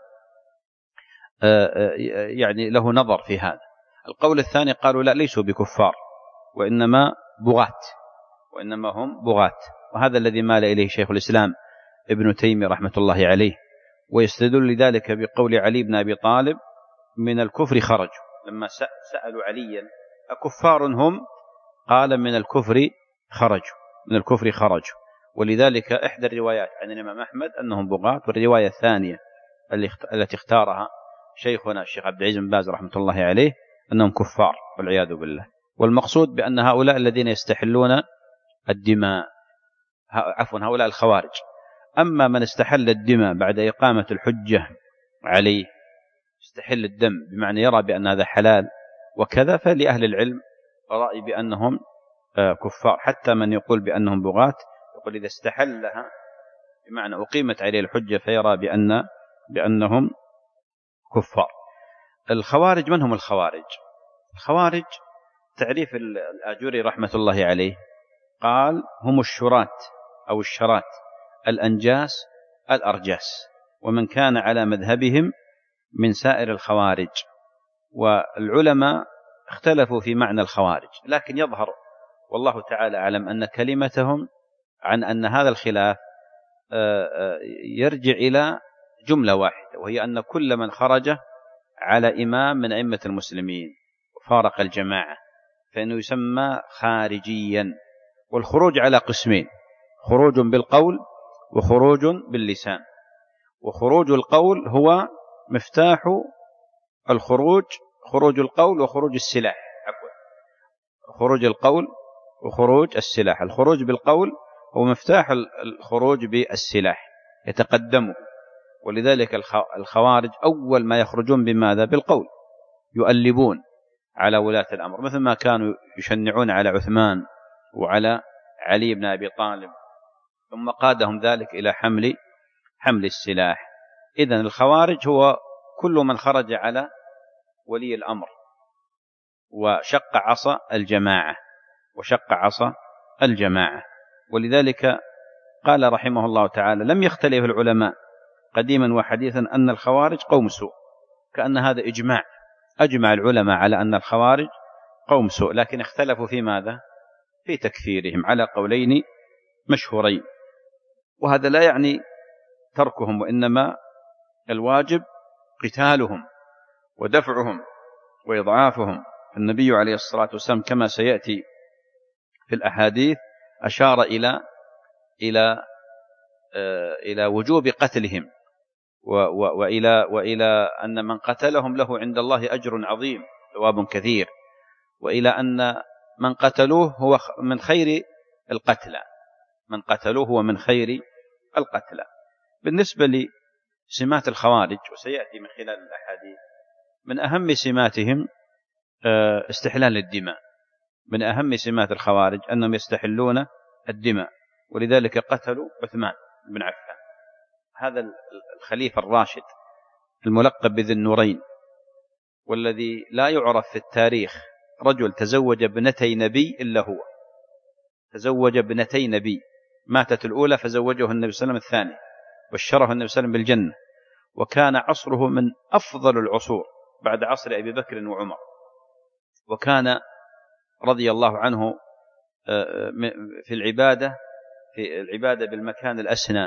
يعني له نظر في هذا. القول الثاني قالوا: لا، ليسوا بكفار، وإنما بغاة، وإنما هم بغاة. وهذا الذي مال إليه شيخ الإسلام ابن تيمية رحمة الله عليه، ويستدل لذلك بقول علي بن أبي طالب: من الكفر خرجوا. لما سألوا عليا: أكفار هم؟ قال: من الكفر خرجوا، من الكفر خرجوا. ولذلك إحدى الروايات عن الإمام أحمد أنهم بغاة، والرواية الثانية التي اختارها شيخنا الشيخ عبد العزيز بن باز رحمة الله عليه أنهم كفار والعياذ بالله. والمقصود بأن هؤلاء الذين يستحلون الدماء، عفوا هؤلاء الخوارج. أما من استحل الدماء بعد إقامة الحجة عليه، استحل الدم بمعنى يرى بأن هذا حلال وكذا، فلأهل العلم رأي بأنهم كفار. حتى من يقول بأنهم بغاة يقول إذا استحلها بمعنى أقيمت عليه الحجة فيرى بأن بأنهم كفار. الخوارج من هم الخوارج؟ الخوارج تعريف الآجوري رحمة الله عليه قال: هم الشرات أو الشرات الأنجاس الأرجاس، ومن كان على مذهبهم من سائر الخوارج. والعلماء اختلفوا في معنى الخوارج، لكن يظهر والله تعالى أعلم أن كلمتهم عن أن هذا الخلاف يرجع إلى جملة واحدة، وهي أن كل من خرج على إمام من أئمة المسلمين وفارق الجماعة فإنه يسمى خارجيا. والخروج على قسمين: خروج بالقول وخروج باللسان. وخروج القول هو مفتاح الخروج، خروج القول وخروج السلاح، عفوا خروج القول وخروج السلاح. الخروج بالقول هو مفتاح الخروج بالسلاح، يتقدمه. ولذلك الخوارج أول ما يخرجون بماذا؟ بالقول، يؤلبون على ولاة الأمر، مثل ما كانوا يشنعون على عثمان وعلى علي بن أبي طالب، ثم قادهم ذلك إلى حمل حمل السلاح. إذن الخوارج هو كل من خرج على ولي الأمر وشق عصا الجماعة وشق عصا الجماعة. ولذلك قال رحمه الله تعالى: لم يختلف العلماء قديما وحديثا أن الخوارج قوم سوء. كأن هذا إجماع، أجمع العلماء على أن الخوارج قوم سوء، لكن اختلفوا في ماذا؟ في تكفيرهم على قولين مشهورين. وهذا لا يعني تركهم، وإنما الواجب قتالهم ودفعهم وإضعافهم. النبي عليه الصلاة والسلام كما سيأتي في الأحاديث أشار إلى إلى إلى وجوب قتلهم، وإلى وإلى أن من قتلهم له عند الله أجر عظيم ثواب كثير، وإلى أن من قتلوه هو من خير القتلى، من قتلوه هو من خير القتلى. بالنسبة لسمات الخوارج، وسيأتي من خلال الأحاديث، من أهم سماتهم استحلال الدماء. من أهم سمات الخوارج أنهم يستحلون الدماء، ولذلك قتلوا عثمان بن عفان، هذا الخليفة الراشد الملقب بذي النورين، والذي لا يعرف في التاريخ رجل تزوج ابنتي نبي إلا هو. تزوج ابنتي نبي، ماتت الأولى فزوجه النبي صلى الله عليه وسلم الثانية، بشره النبي صلى الله عليه وسلم بالجنة. وكان عصره من أفضل العصور بعد عصر أبي بكر وعمر، وكان رضي الله عنه في العبادة في العبادة بالمكان الأسنى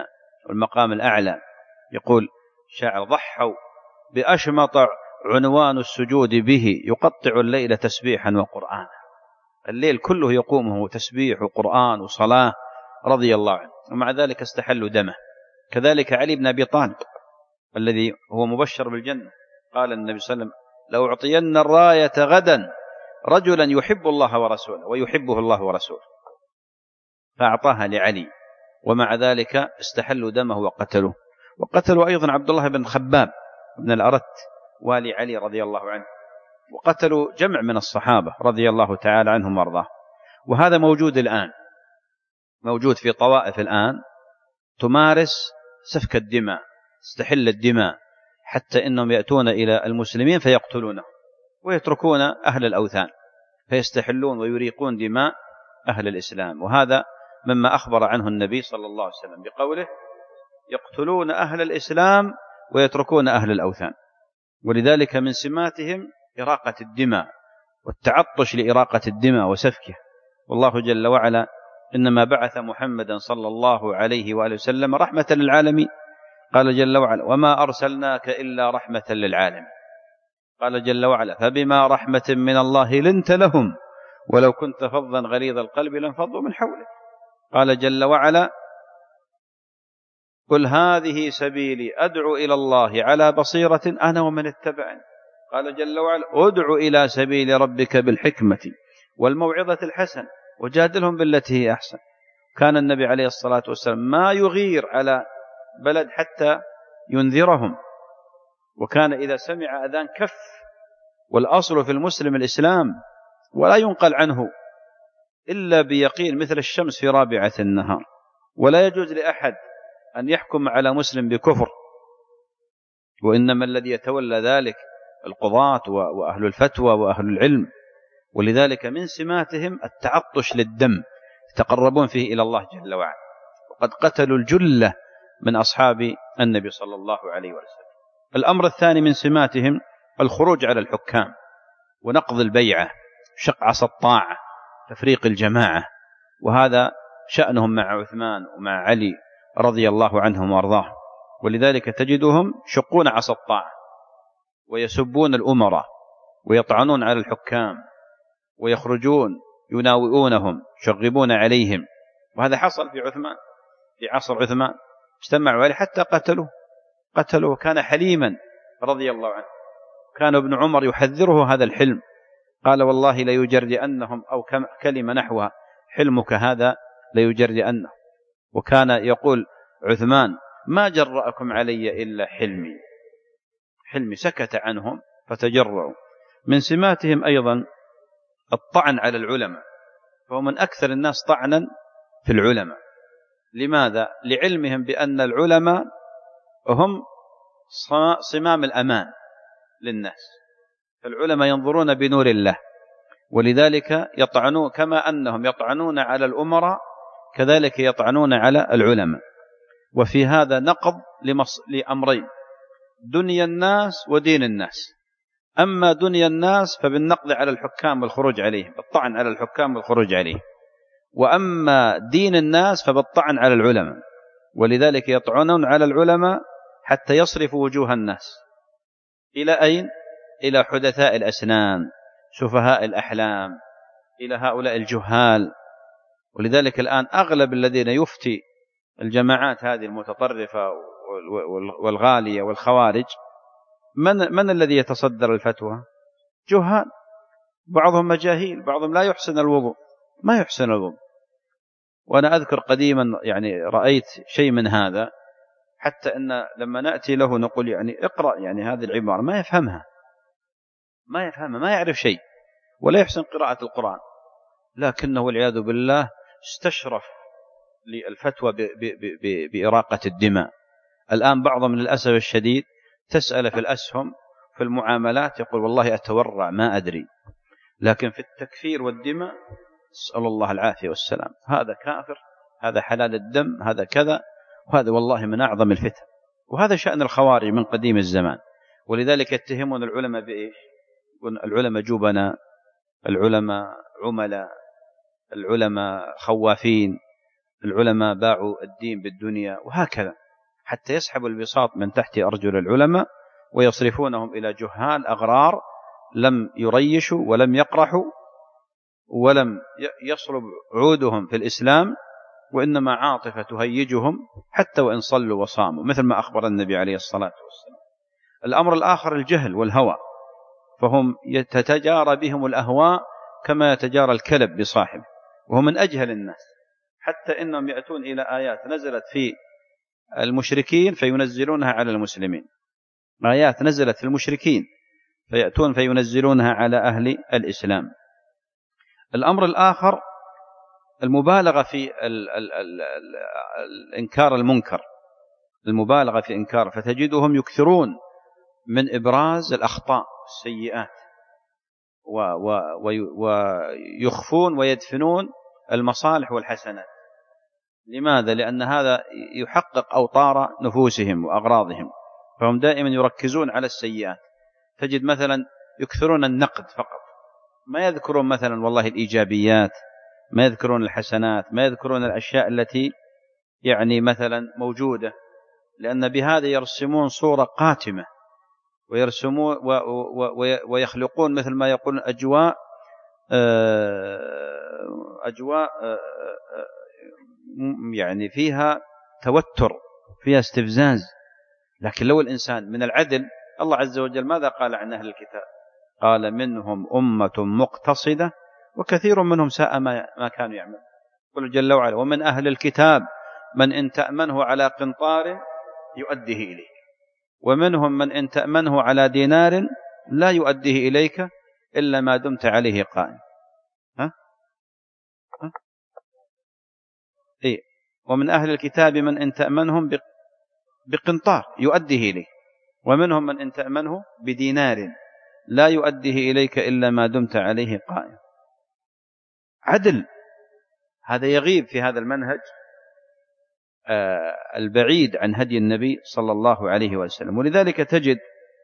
والمقام الأعلى. يقول شاعر: ضحوا بأشمط عنوان السجود به، يقطع الليل تسبيحا وقرآنا. الليل كله يقومه تسبيح وقرآن وصلاة رضي الله عنه، ومع ذلك استحلوا دمه. كذلك علي بن أبي طالب الذي هو مبشر بالجنة، قال النبي صلى الله عليه وسلم: لو أعطين الراية غدا رجلا يحب الله ورسوله ويحبه الله ورسوله، فأعطاها لعلي، ومع ذلك استحلوا دمه وقتلوه. وقتلوا أيضا عبد الله بن خباب بن الأرت والي علي رضي الله عنه، وقتلوا جمع من الصحابة رضي الله تعالى عنهم وارضاه. وهذا موجود الآن، موجود في طوائف الآن تمارس سفك الدماء، تستحل الدماء، حتى إنهم يأتون إلى المسلمين فيقتلونه ويتركون أهل الأوثان، فيستحلون ويريقون دماء أهل الإسلام. وهذا مما أخبر عنه النبي صلى الله عليه وسلم بقوله: يقتلون أهل الإسلام ويتركون أهل الأوثان. ولذلك من سماتهم إراقة الدماء والتعطش لإراقة الدماء وسفكه. والله جل وعلا إنما بعث محمدا صلى الله عليه وآله وسلم رحمة للعالمين. قال جل وعلا: وما أرسلناك إلا رحمة للعالمين. قال جل وعلا: فبما رحمة من الله لنت لهم ولو كنت فظا غليظ القلب لانفضوا من حولك. قال جل وعلا: قل هذه سبيلي أدعو إلى الله على بصيرة أنا ومن اتبعني. قال جل وعلا: ادع إلى سبيل ربك بالحكمة والموعظة الحسنة وجادلهم بالتي هي أحسن. كان النبي عليه الصلاة والسلام ما يغير على بلد حتى ينذرهم، وكان إذا سمع أذان كف. والأصل في المسلم الإسلام، ولا ينقل عنه إلا بيقين مثل الشمس في رابعة النهار. ولا يجوز لأحد أن يحكم على مسلم بكفر، وإنما الذي يتولى ذلك القضاة وأهل الفتوى وأهل العلم. ولذلك من سماتهم التعطش للدم، يتقربون فيه إلى الله جل وعلا، وقد قتلوا الجلة من أصحاب النبي صلى الله عليه وسلم. الأمر الثاني من سماتهم الخروج على الحكام ونقض البيعة، شق عصا الطاعة، تفريق الجماعة. وهذا شأنهم مع عثمان ومع علي رضي الله عنهم وارضاه. ولذلك تجدهم شقون عصا الطاعة ويسبون الأمراء ويطعنون على الحكام ويخرجون يناوئونهم يشغبون عليهم. وهذا حصل في عثمان، في عصر عثمان اجتمعوا عليه حتى قتلوه قتلوه كان حليما رضي الله عنه. كان ابن عمر يحذره هذا الحلم، قال: والله ليجرئنهم، أو كلمة نحوها: حلمك هذا ليجرئنهم. وكان يقول عثمان: ما جرأكم علي إلا حلمي، حلمي سكت عنهم فتجرؤوا. من سماتهم أيضا الطعن على العلماء، فهو من أكثر الناس طعنا في العلماء. لماذا؟ لعلمهم بأن العلماء هم صمام الأمان للناس، فالعلماء ينظرون بنور الله، ولذلك يطعنون كما أنهم يطعنون على الأمراء كذلك يطعنون على العلماء. وفي هذا نقض لأمرين: دنيا الناس ودين الناس. أما دنيا الناس فبالنقض على الحكام والخروج عليهم، بالطعن على الحكام والخروج عليهم. وأما دين الناس فبالطعن على العلماء، ولذلك يطعنون على العلماء حتى يصرفوا وجوه الناس إلى أين؟ إلى حدثاء الأسنان، سفهاء الأحلام، إلى هؤلاء الجهال. ولذلك الآن أغلب الذين يفتي الجماعات هذه المتطرفة والغالية والخوارج، من, من الذي يتصدر الفتوى؟ جهال، بعضهم مجاهيل، بعضهم لا يحسن الوضوء، ما يحسن الوضوء. وأنا أذكر قديما يعني رأيت شيء من هذا، حتى أن لما نأتي له نقول يعني اقرأ يعني هذه العبارة، ما يفهمها ما يفهمها ما يعرف شيء ولا يحسن قراءة القرآن، لكنه والعياذ بالله استشرف للفتوى بإراقة الدماء. الآن بعضهم للأسف الشديد تسأل في الأسهم في المعاملات يقول: والله أتورع ما أدري، لكن في التكفير والدماء أسأل الله العافية والسلام، هذا كافر، هذا حلال الدم، هذا كذا، وهذا والله من أعظم الفتن. وهذا شأن الخوارج من قديم الزمان. ولذلك يتهمون العلماء بإيش؟ العلماء جبناء، العلماء عملاء، العلماء خوافين، العلماء باعوا الدين بالدنيا، وهكذا. حتى يسحبوا البساط من تحت أرجل العلماء ويصرفونهم إلى جهال أغرار لم يريشوا ولم يقرحوا ولم يصلب عودهم في الإسلام، وإنما عاطفة تهيجهم حتى وإن صلوا وصاموا، مثل ما أخبر النبي عليه الصلاة والسلام. الأمر الآخر الجهل والهوى، فهم يتجارى بهم الأهواء كما يتجارى الكلب بصاحبه، وهم من أجهل الناس، حتى إنهم يأتون إلى آيات نزلت في المشركين فينزلونها على المسلمين، آيات نزلت في المشركين فيأتون فينزلونها على أهل الإسلام. الأمر الآخر المبالغة في ال ال ال ال الإنكار المنكر، المبالغة في إنكار، فتجدهم يكثرون من إبراز الأخطاء السيئات ويخفون ويدفنون المصالح والحسنات. لماذا؟ لأن هذا يحقق أوطار نفوسهم وأغراضهم، فهم دائما يركزون على السيئات. تجد مثلا يكثرون النقد فقط، ما يذكرون مثلا والله الإيجابيات، ما يذكرون الحسنات، ما يذكرون الأشياء التي يعني مثلا موجودة، لأن بهذا يرسمون صورة قاتمة ويرسمون ويخلقون مثل ما يقولون أجواء أجواء يعني فيها توتر، فيها استفزاز. لكن لو الإنسان من العدل، الله عز وجل ماذا قال عن أهل الكتاب؟ قال منهم أمة مقتصدة وكثير منهم ساء ما كانوا يعملون. قل جل وعلا ومن أهل الكتاب من إن تأمنه على قنطار يؤديه إليك، ومنهم من إن تأمنه على دينار لا يؤديه إليك إلا ما دمت عليه قائم. ها؟ ها؟ إيه؟ ومن أهل الكتاب من إن تأمنهم بقنطار يؤديه إليك، ومنهم من إن تأمنه بدينار لا يؤديه إليك إلا ما دمت عليه قائم. عدل، هذا يغيب في هذا المنهج البعيد عن هدي النبي صلى الله عليه وسلم. ولذلك تجد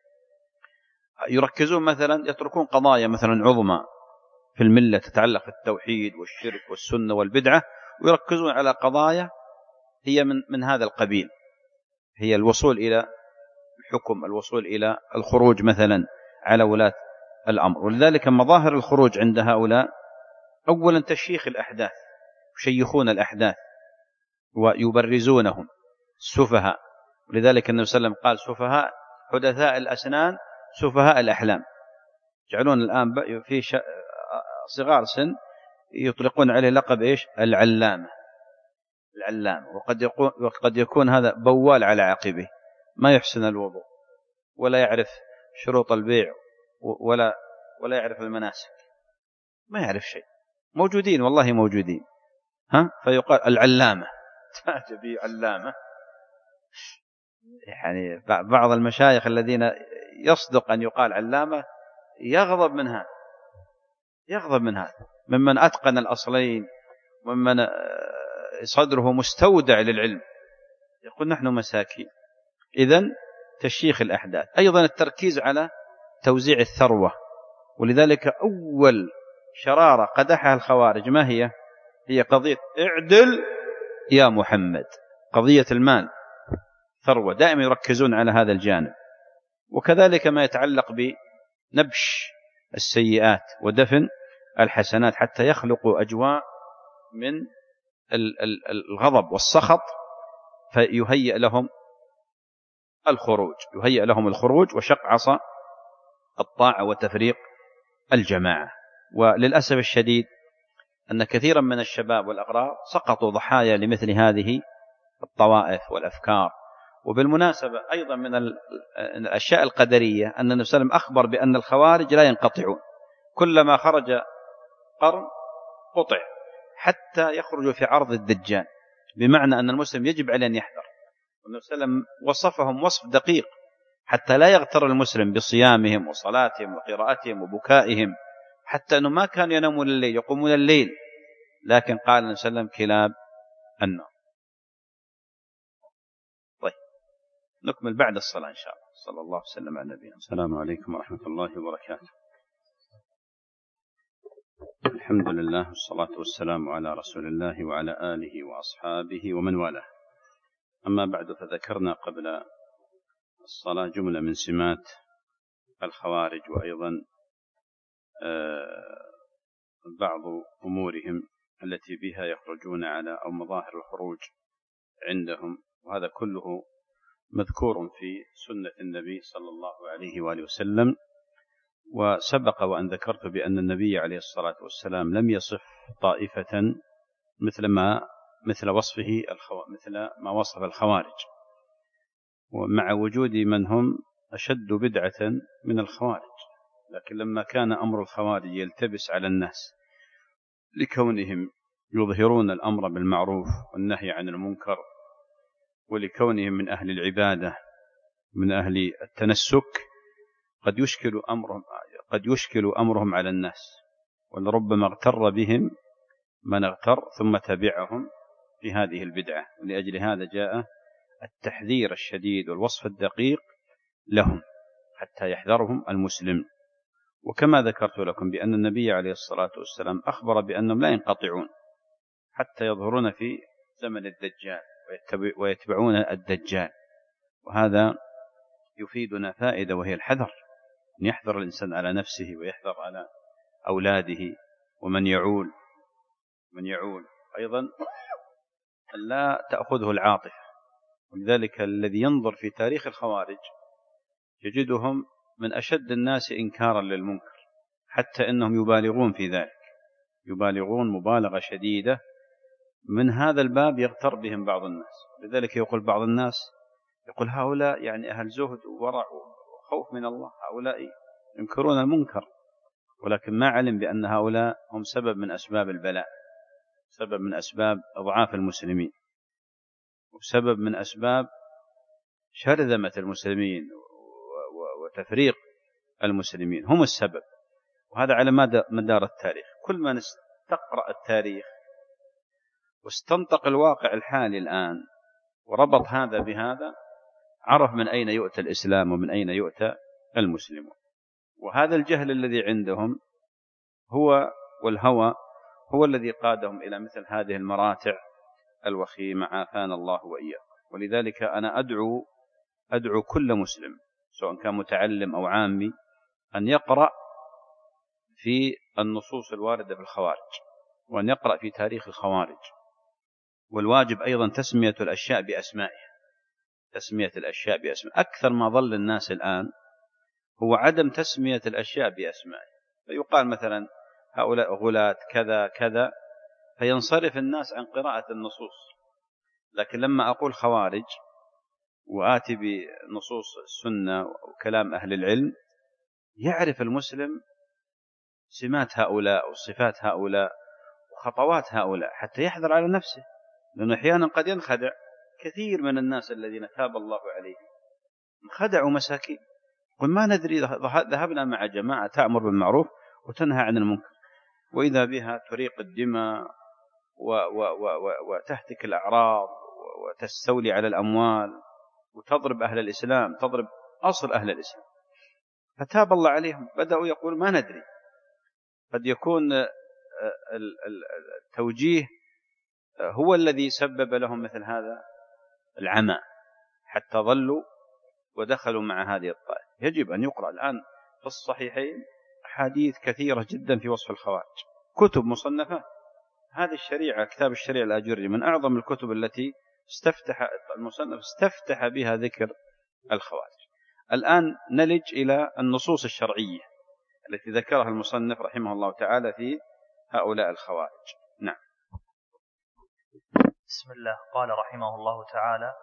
يركزون مثلا، يتركون قضايا مثلا عظمى في الملة تتعلق بالتوحيد والشرك والسنة والبدعة، ويركزون على قضايا هي من من هذا القبيل، هي الوصول إلى الحكم، الوصول إلى الخروج مثلا على ولاة الأمر. ولذلك مظاهر الخروج عند هؤلاء أولا تشييخ الأحداث، يشيخون الأحداث ويبرزونهم السفهاء. ولذلك النبي صلى الله عليه وسلم قال سفهاء حدثاء الأسنان سفهاء الأحلام. يجعلون الآن في صغار سن يطلقون عليه لقب إيش؟ العلامة. العلامة. وقد يكون, وقد يكون هذا بوال على عقبه، ما يحسن الوضوء ولا يعرف شروط البيع ولا ولا يعرف المناسك، ما يعرف شيء. موجودين والله موجودين، ها؟ فيقال العلامة، تعجبي علامة. يعني بعض المشايخ الذين يصدق أن يقال علامة يغضب من هذا، يغضب من هذا، ممن أتقن الأصلين، ممن صدره مستودع للعلم، يقول نحن مساكين. إذن تشيخ الأحداث. أيضا التركيز على توزيع الثروة. ولذلك أول شرارة قدحها الخوارج ما هي؟ هي قضية اعدل يا محمد، قضية المال، ثروة، دائما يركزون على هذا الجانب. وكذلك ما يتعلق بنبش السيئات ودفن الحسنات، حتى يخلقوا أجواء من الغضب والسخط، فيهيئ لهم الخروج، يهيئ لهم الخروج وشق عصا الطاعة وتفريق الجماعة. وللأسف الشديد أن كثيرا من الشباب والأغرار سقطوا ضحايا لمثل هذه الطوائف والأفكار. وبالمناسبة أيضا من الأشياء القدرية أن النبي صلى الله عليه وسلم أخبر بأن الخوارج لا ينقطعون، كلما خرج قرن قطع حتى يخرج في عرض الدجال، بمعنى أن المسلم يجب عليه أن يحذر. والنبي صلى الله عليه وسلم وصفهم وصف دقيق حتى لا يغتر المسلم بصيامهم وصلاتهم وقراءتهم وبكائهم، حتى أنه ما كانوا ينامون الليل، يقومون الليل، لكن قال النبي صلى الله عليه وسلم كلاب النار. طيب نكمل بعد الصلاة إن شاء الله. صلى الله وسلم على نبينا. السلام عليكم ورحمة الله وبركاته. الحمد لله والصلاة والسلام على رسول الله وعلى آله وأصحابه ومن والاه. أما بعد، فذكرنا قبل الصلاة جملة من سمات الخوارج، وأيضا بعض أمورهم التي بها يخرجون على أو مظاهر الخروج عندهم، وهذا كله مذكور في سنة النبي صلى الله عليه وآله وسلم. وسبق وأن ذكرت بأن النبي عليه الصلاة والسلام لم يصف طائفة مثل ما مثل وصفه الخو... مثل ما وصف الخوارج، ومع وجود من هم أشد بدعة من الخوارج، لكن لما كان أمر الخوارج يلتبس على الناس لكونهم يظهرون الأمر بالمعروف والنهي عن المنكر، ولكونهم من أهل العبادة من أهل التنسك، قد يشكل أمرهم قد يشكل أمرهم على الناس، ولربما اغتر بهم من اغتر ثم تبعهم في هذه البدعة. ولأجل هذا جاء التحذير الشديد والوصف الدقيق لهم حتى يحذرهم المسلم. وكما ذكرت لكم بأن النبي عليه الصلاة والسلام أخبر بأنهم لا ينقطعون حتى يظهرون في زمن الدجال ويتبعون الدجال، وهذا يفيدنا فائدة، وهي الحذر، أن يحذر الإنسان على نفسه ويحذر على أولاده ومن يعول من يعول أيضا لا تأخذه العاطفة. ولذلك الذي ينظر في تاريخ الخوارج يجدهم من أشد الناس إنكارا للمنكر، حتى إنهم يبالغون في ذلك، يبالغون مبالغة شديدة. من هذا الباب يغتر بهم بعض الناس، لذلك يقول بعض الناس يقول هؤلاء يعني أهل زهد وورع وخوف من الله، هؤلاء ينكرون المنكر، ولكن ما علم بأن هؤلاء هم سبب من أسباب البلاء، سبب من أسباب أضعاف المسلمين، وسبب من أسباب شرذمة المسلمين وتفريق المسلمين، هم السبب. وهذا على مدار التاريخ، كل من استقرأ التاريخ واستنطق الواقع الحالي الآن وربط هذا بهذا عرف من أين يؤتى الإسلام ومن أين يؤتى المسلمون. وهذا الجهل الذي عندهم هو والهوى هو الذي قادهم إلى مثل هذه المراتع الوخيمة، عافانا الله وإياكم. ولذلك أنا أدعو أدعو كل مسلم سواء كان متعلم أو عامي أن يقرأ في النصوص الواردة في الخوارج، وأن يقرأ في تاريخ الخوارج. والواجب أيضا تسمية الأشياء بأسمائها، تسمية الأشياء بأسماء. أكثر ما ظل الناس الآن هو عدم تسمية الأشياء بأسمائها، فيقال مثلا هؤلاء غلاة كذا كذا، فينصرف الناس عن قراءة النصوص. لكن لما أقول خوارج وآتي بنصوص السنة وكلام أهل العلم، يعرف المسلم سمات هؤلاء وصفات هؤلاء وخطوات هؤلاء حتى يحذر على نفسه، لأنه أحيانا قد ينخدع. كثير من الناس الذين تاب الله عليهم انخدعوا مساكين، قل ما ندري ذهبنا مع جماعة تأمر بالمعروف وتنهى عن المنكر، وإذا بها تريق الدماء وتهتك الأعراض وتستولي على الأموال وتضرب أهل الإسلام، تضرب أصل أهل الإسلام. فتاب الله عليهم، بدأوا يقول ما ندري. قد يكون التوجيه هو الذي سبب لهم مثل هذا العمى حتى ظلوا ودخلوا مع هذه الطائفة. يجب أن يقرأ الآن في الصحيحين أحاديث كثيرة جدا في وصف الخوارج، كتب مصنفة. هذه الشريعة، كتاب الشريعة الآجري من أعظم الكتب التي استفتح المصنف استفتح بها ذكر الخوارج. الآن نلج إلى النصوص الشرعية التي ذكرها المصنف رحمه الله تعالى في هؤلاء الخوارج. نعم. بسم الله. قال رحمه الله تعالى: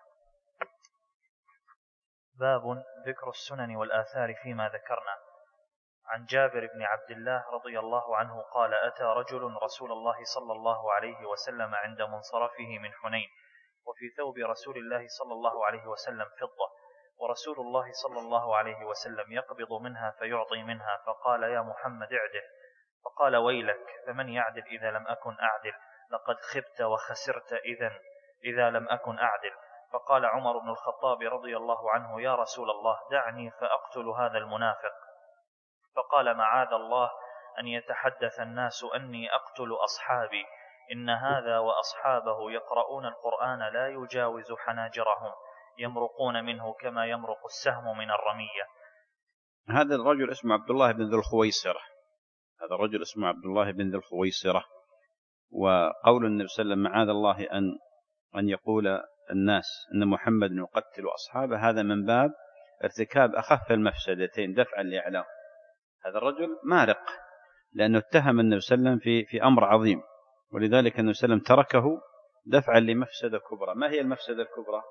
باب ذكر السنن والآثار فيما ذكرنا. عن جابر بن عبد الله رضي الله عنه قال: أتى رجل رسول الله صلى الله عليه وسلم عند منصرفه من حنين، وفي ثوب رسول الله صلى الله عليه وسلم فضة، ورسول الله صلى الله عليه وسلم يقبض منها فيعطي منها، فقال: يا محمد اعدل. فقال: ويلك، فمن يعدل إذا لم أكن أعدل؟ لقد خبت وخسرت إذن إذا لم أكن أعدل. فقال عمر بن الخطاب رضي الله عنه: يا رسول الله، دعني فأقتل هذا المنافق. فقال: معاذ الله أن يتحدث الناس أني أقتل أصحابي، إن هذا وأصحابه يقرؤون القرآن لا يجاوز حناجرهم يمرقون منه كما يمرق السهم من الرمية. هذا الرجل اسمه عبد الله بن ذي الخويصرة هذا الرجل اسمه عبد الله بن ذي الخويصرة وقول النبي صلى الله عليه وسلم معاذ الله أن أن يقول الناس أن محمد يقتل أصحابه، هذا من باب ارتكاب أخف المفسدتين دفعا لإعلام. هذا الرجل مارق لأنه اتهم النبي صلى الله عليه وسلم في في أمر عظيم، ولذلك النبي صلى الله عليه وسلم تركه دفعا لمفسدة كبرى. ما هي المفسدة الكبرى؟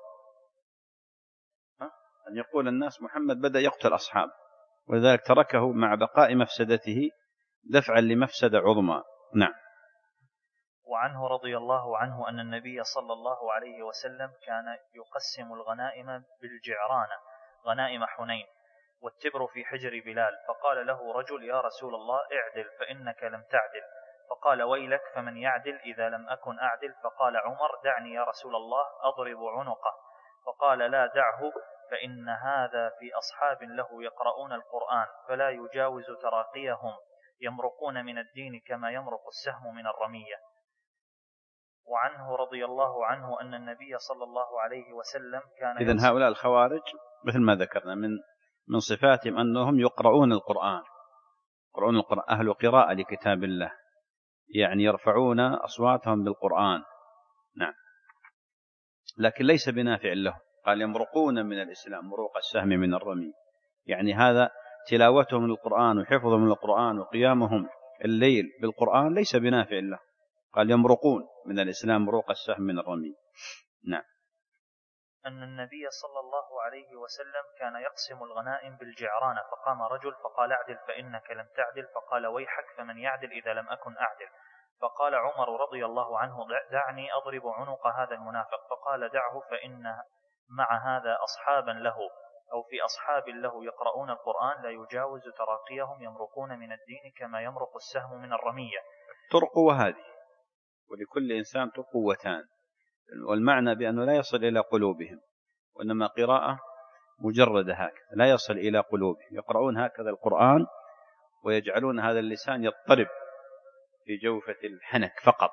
أن يقول الناس محمد بدأ يقتل أصحابه، ولذلك تركه مع بقاء مفسدته دفعا لمفسدة عظمى. نعم. وعنه رضي الله عنه أن النبي صلى الله عليه وسلم كان يقسم الغنائم بالجعرانة، غنائم حنين، والتبر في حجر بلال، فقال له رجل: يا رسول الله اعدل فإنك لم تعدل. فقال: ويلك فمن يعدل إذا لم أكن أعدل. فقال عمر: دعني يا رسول الله أضرب عنقه. فقال: لا، دعه، فإن هذا في أصحاب له يقرؤون القرآن فلا يجاوز تراقيهم يمرقون من الدين كما يمرق السهم من الرمية. وعنه رضي الله عنه أن النبي صلى الله عليه وسلم كان إذن هؤلاء الخوارج مثل ما ذكرنا من من صفاتهم أنهم يقرؤون القرآن يقرؤون القرآن أهل قراءة لكتاب الله، يعني يرفعون أصواتهم بالقرآن. نعم. لكن ليس بنافع لهم، قال يمرقون من الإسلام مروق السهم من الرمي، يعني هذا تلاوتهم للقرآن وحفظهم للقرآن وقيامهم الليل بالقرآن ليس بنافع لهم، قال يمرقون من الإسلام مروق السهم من الرمي. نعم. أن النبي صلى الله عليه وسلم كان يقسم الغنائم بالجعرانة، فقام رجل فقال: اعدل فإنك لم تعدل. فقال: ويحك فمن يعدل إذا لم أكن أعدل. فقال عمر رضي الله عنه: دعني أضرب عنق هذا المنافق. فقال: دعه، فإن مع هذا أصحابا له أو في أصحاب له يقرؤون القرآن لا يجاوز تراقيهم يمرقون من الدين كما يمرق السهم من الرمية. طرق وهذه، ولكل إنسان قوتان، والمعنى بأنه لا يصل إلى قلوبهم، وإنما قراءة مجردة هكذا لا يصل إلى قلوبهم، يقرؤون هكذا القرآن ويجعلون هذا اللسان يضطرب في جوفة الحنك فقط.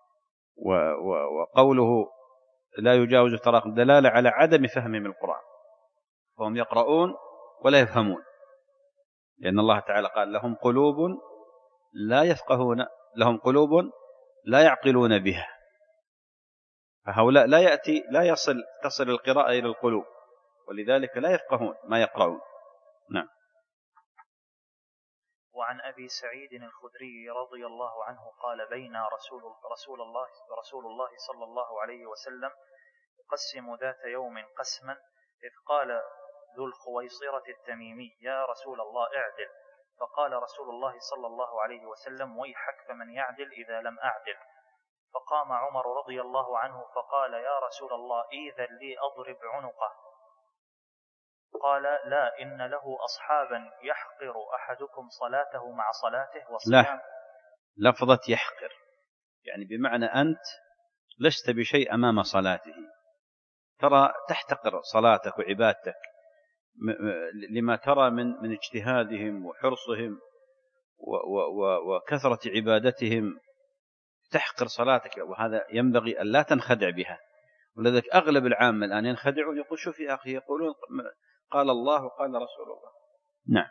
وقوله لا يجاوز تراقيهم دلالة على عدم فهمهم القرآن، فهم يقرؤون ولا يفهمون، لأن الله تعالى قال: لهم قلوب لا يفقهون لهم قلوب لا يعقلون بها. فهؤلاء لا يأتي لا يصل تصل القراءة إلى القلوب، ولذلك لا يفقهون ما يقرؤون. نعم. وعن أبي سعيد الخدري رضي الله عنه قال: بين رسول, رسول, الله رسول الله صلى الله عليه وسلم يقسم ذات يوم قسما، إذ قال ذو الخويصرة التميمي: يا رسول الله اعدل. فقال رسول الله صلى الله عليه وسلم: ويحك فمن يعدل إذا لم أعدل. فقام عمر رضي الله عنه فقال: يا رسول الله إذن لي أضرب عنقه. قال: لا، إن له أصحابا يحقر أحدكم صلاته مع صلاته وصيام. لا، لفظة يحقر يعني بمعنى أنت لست بشيء أمام صلاته، ترى تحتقر صلاتك وعبادتك لما ترى من من اجتهادهم وحرصهم وكثرة عبادتهم، تحقر صلاتك، وهذا ينبغي أن لا تنخدع بها. ولذلك أغلب العامة الآن ينخدعون، يقول شوف يا أخي يقولون قال الله وقال رسول الله. نعم.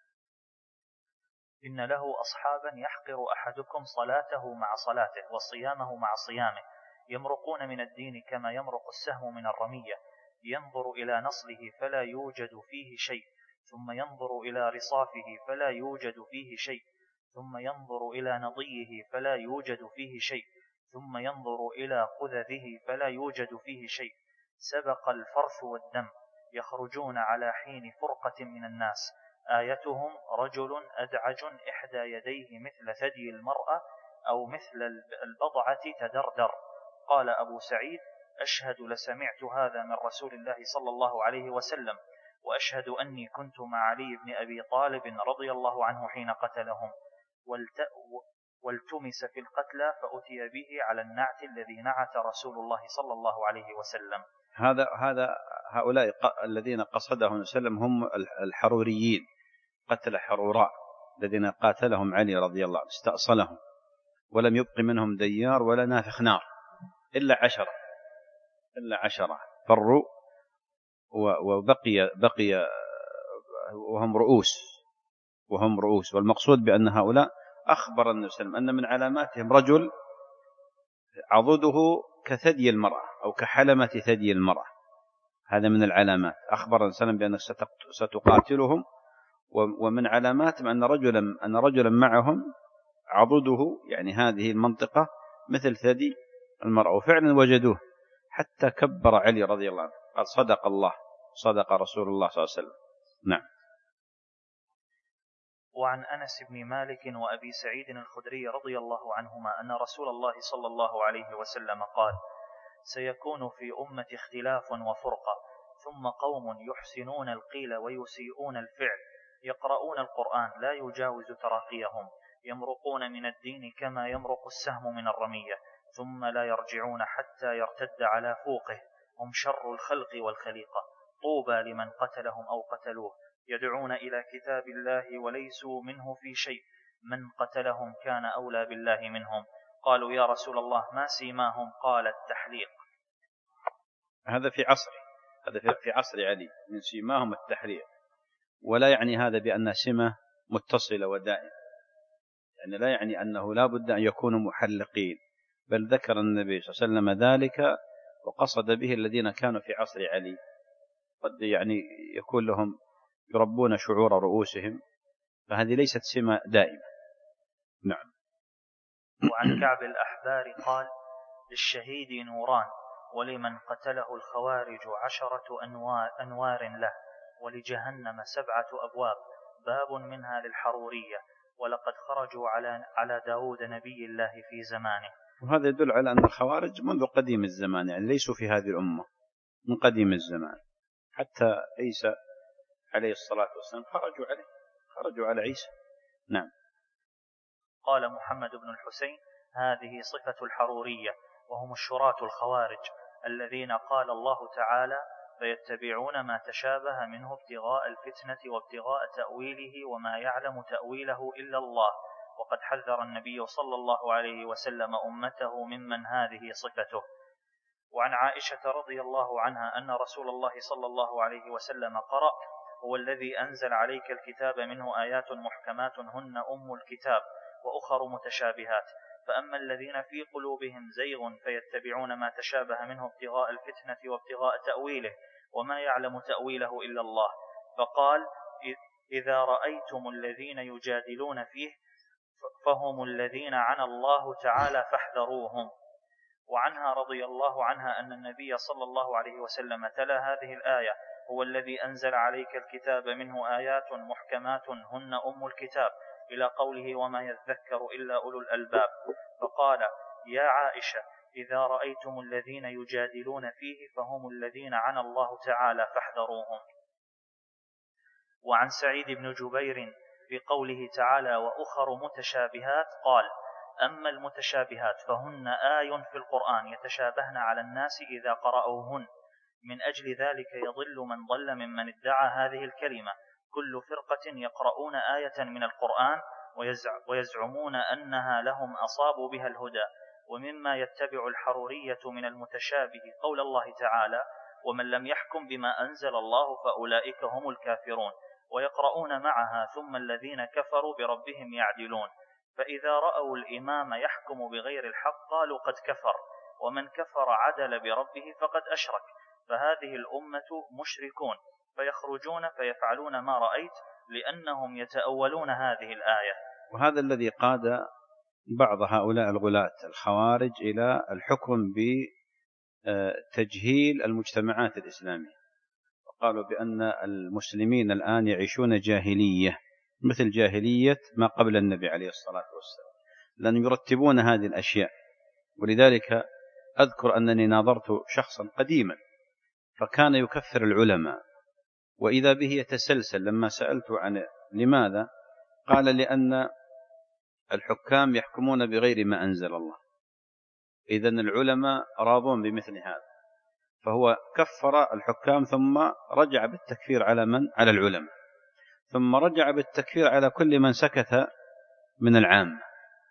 إن له أصحابا يحقر أحدكم صلاته مع صلاته وصيامه مع صيامه، يمرقون من الدين كما يمرق السهم من الرمية، ينظر إلى نصله فلا يوجد فيه شيء، ثم ينظر إلى رصافه فلا يوجد فيه شيء، ثم ينظر إلى نضيه فلا يوجد فيه شيء، ثم ينظر إلى قذذه فلا يوجد فيه شيء. سبق الفرث والدم، يخرجون على حين فرقة من الناس، آيتهم رجل أدعج إحدى يديه مثل ثدي المرأة أو مثل البضعة تدردر. قال أبو سعيد: أشهد لسمعت هذا من رسول الله صلى الله عليه وسلم، وأشهد أني كنت مع علي بن أبي طالب رضي الله عنه حين قتلهم، والتمس في القتلى فأتي به على النعت الذي نعت رسول الله صلى الله عليه وسلم. هذا هذا هؤلاء الذين قصدهم وسلم هم الحروريين، قتل حروراء الذين قاتلهم علي رضي الله عنه، استأصلهم ولم يبق منهم ديار ولا نافخ نار إلا عشرة إلا عشرة فروا وبقي بقي وهم رؤوس وهم رؤوس والمقصود بأن هؤلاء أخبر النبي صلى الله عليه وسلم أن من علاماتهم رجل عضده كثدي المرأة أو كحلمة ثدي المرأة، هذا من العلامات. أخبر النبي صلى الله عليه وسلم بأنك ستقاتلهم، ومن علاماتهم أن رجلا أن رجلا معهم عضده يعني هذه المنطقة مثل ثدي المرأة، وفعلا وجدوه حتى كبر علي رضي الله عنه قال صدق الله صدق رسول الله صلى الله عليه وسلم. نعم. وعن أنس بن مالك وأبي سعيد الخدري رضي الله عنهما أن رسول الله صلى الله عليه وسلم قال: سيكون في أمة اختلاف وفرقة، ثم قوم يحسنون القيل ويسيئون الفعل، يقرؤون القرآن لا يجاوز تراقيهم، يمرقون من الدين كما يمرق السهم من الرمية، ثم لا يرجعون حتى يرتد على فوقه، هم شر الخلق والخليقة، طوبى لمن قتلهم أو قتلوه، يدعون إلى كتاب الله وليسوا منه في شيء، من قتلهم كان أولى بالله منهم. قالوا يا رسول الله ما سيماهم؟ قال التحليق. هذا في عصر هذا في عصر علي، من سيماهم التحليق، ولا يعني هذا بأن سمة متصلة ودائمة، يعني لا يعني أنه لا بد أن يكونوا محلقين، بل ذكر النبي صلى الله عليه وسلم ذلك وقصد به الذين كانوا في عصر علي، قد يعني يكون لهم يربون شعور رؤوسهم، فهذه ليست سمة دائمة. نعم. وعن كعب الأحبار قال: للشهيد نوران، ولمن قتله الخوارج عشرة أنوار, أنوار له، ولجهنم سبعة أبواب، باب منها للحرورية، ولقد خرجوا على على داود نبي الله في زمانه. وهذا يدل على أن الخوارج منذ قديم الزمان، يعني ليسوا في هذه الأمة من قديم الزمان، حتى عيسى عليه الصلاة والسلام خرجوا عليه خرجوا على عيسى. نعم. قال محمد بن الحسين: هذه صفة الحرورية، وهم الشراة الخوارج الذين قال الله تعالى: فيتبعون ما تشابه منه ابتغاء الفتنة وابتغاء تأويله وما يعلم تأويله إلا الله. وقد حذر النبي صلى الله عليه وسلم أمته ممن هذه صفته. وعن عائشة رضي الله عنها أن رسول الله صلى الله عليه وسلم قرأ: هو الذي أنزل عليك الكتاب منه آيات محكمات هن أم الكتاب وأخر متشابهات، فأما الذين في قلوبهم زيغ فيتبعون ما تشابه منه ابتغاء الفتنة وابتغاء تأويله وما يعلم تأويله إلا الله. فقال: إذا رأيتم الذين يجادلون فيه فهم الذين عنى الله تعالى فاحذروهم. وعنها رضي الله عنها أن النبي صلى الله عليه وسلم تلا هذه الآية: هو الذي أنزل عليك الكتاب منه آيات محكمات هن أم الكتاب، إلى قوله وما يذكر إلا أولو الألباب. فقال: يا عائشة إذا رأيتم الذين يجادلون فيه فهم الذين عنى الله تعالى فاحذروهم. وعن سعيد بن جبير في قوله تعالى: وأخر متشابهات قال: أما المتشابهات فهن آي في القرآن يتشابهن على الناس إذا قرأوهن، من أجل ذلك يضل من ضل ممن ادعى هذه الكلمة، كل فرقة يقرؤون آية من القرآن ويزعمون أنها لهم أصابوا بها الهدى. ومما يتبع الحرورية من المتشابه قول الله تعالى: ومن لم يحكم بما أنزل الله فأولئك هم الكافرون، ويقرؤون معها ثم الذين كفروا بربهم يعدلون، فإذا رأوا الإمام يحكم بغير الحق قالوا قد كفر، ومن كفر عدل بربه فقد أشرك، فهذه الأمة مشركون، فيخرجون فيفعلون ما رأيت لأنهم يتأولون هذه الآية. وهذا الذي قاد بعض هؤلاء الغلاة الخوارج إلى الحكم بتجهيل المجتمعات الإسلامية، وقالوا بأن المسلمين الآن يعيشون جاهلية مثل جاهلية ما قبل النبي عليه الصلاة والسلام، لأن يرتبون هذه الأشياء. ولذلك أذكر أنني ناظرت شخصا قديما فكان يكفر العلماء، وإذا به يتسلسل. لما سألت عن لماذا قال: لأن الحكام يحكمون بغير ما أنزل الله، إذن العلماء راضون بمثل هذا، فهو كفر الحكام ثم رجع بالتكفير على من؟ على العلماء، ثم رجع بالتكفير على كل من سكت من العامة.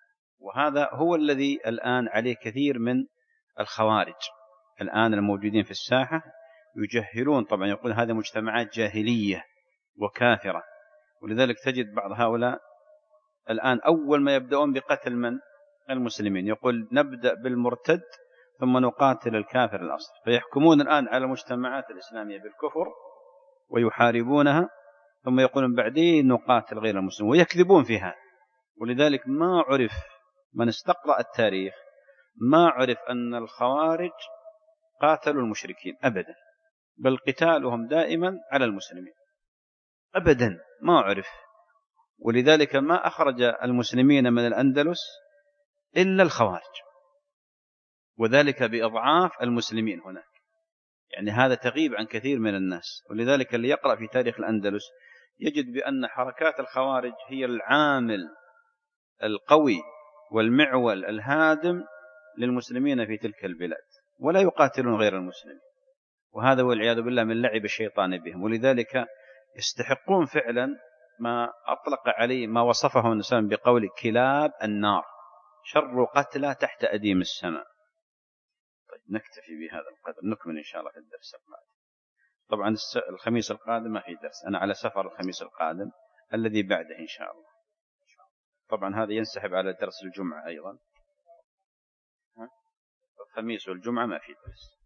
وهذا هو الذي الآن عليه كثير من الخوارج الآن الموجودين في الساحة، يجهلون طبعا، يقول هذه مجتمعات جاهلية وكافرة. ولذلك تجد بعض هؤلاء الآن أول ما يبدأون بقتل من المسلمين يقول نبدأ بالمرتد ثم نقاتل الكافر الأصل، فيحكمون الآن على المجتمعات الإسلامية بالكفر ويحاربونها، ثم يقولون بعدين نقاتل غير المسلمين، ويكذبون في هذا. ولذلك ما عرف من استقرأ التاريخ ما عرف أن الخوارج قاتلوا المشركين أبدا، بل قتالهم دائما على المسلمين أبدا ما عرف. ولذلك ما أخرج المسلمين من الأندلس إلا الخوارج، وذلك بأضعاف المسلمين هناك، يعني هذا تغيب عن كثير من الناس. ولذلك اللي يقرأ في تاريخ الأندلس يجد بأن حركات الخوارج هي العامل القوي والمعول الهادم للمسلمين في تلك البلاد، ولا يقاتلون غير المسلمين، وهذا والعياذ بالله من لعب الشيطان بهم. ولذلك يستحقون فعلا ما أطلق عليه ما وصفه النسان بقول كلاب النار، شر قتلى تحت أديم السماء. طيب نكتفي بهذا القدر، نكمل إن شاء الله في الدرس القادم. طبعا الخميس القادم ما في درس، أنا على سفر الخميس القادم الذي بعده إن شاء الله. طبعا هذا ينسحب على درس الجمعة أيضا، الخميس والجمعة ما في درس.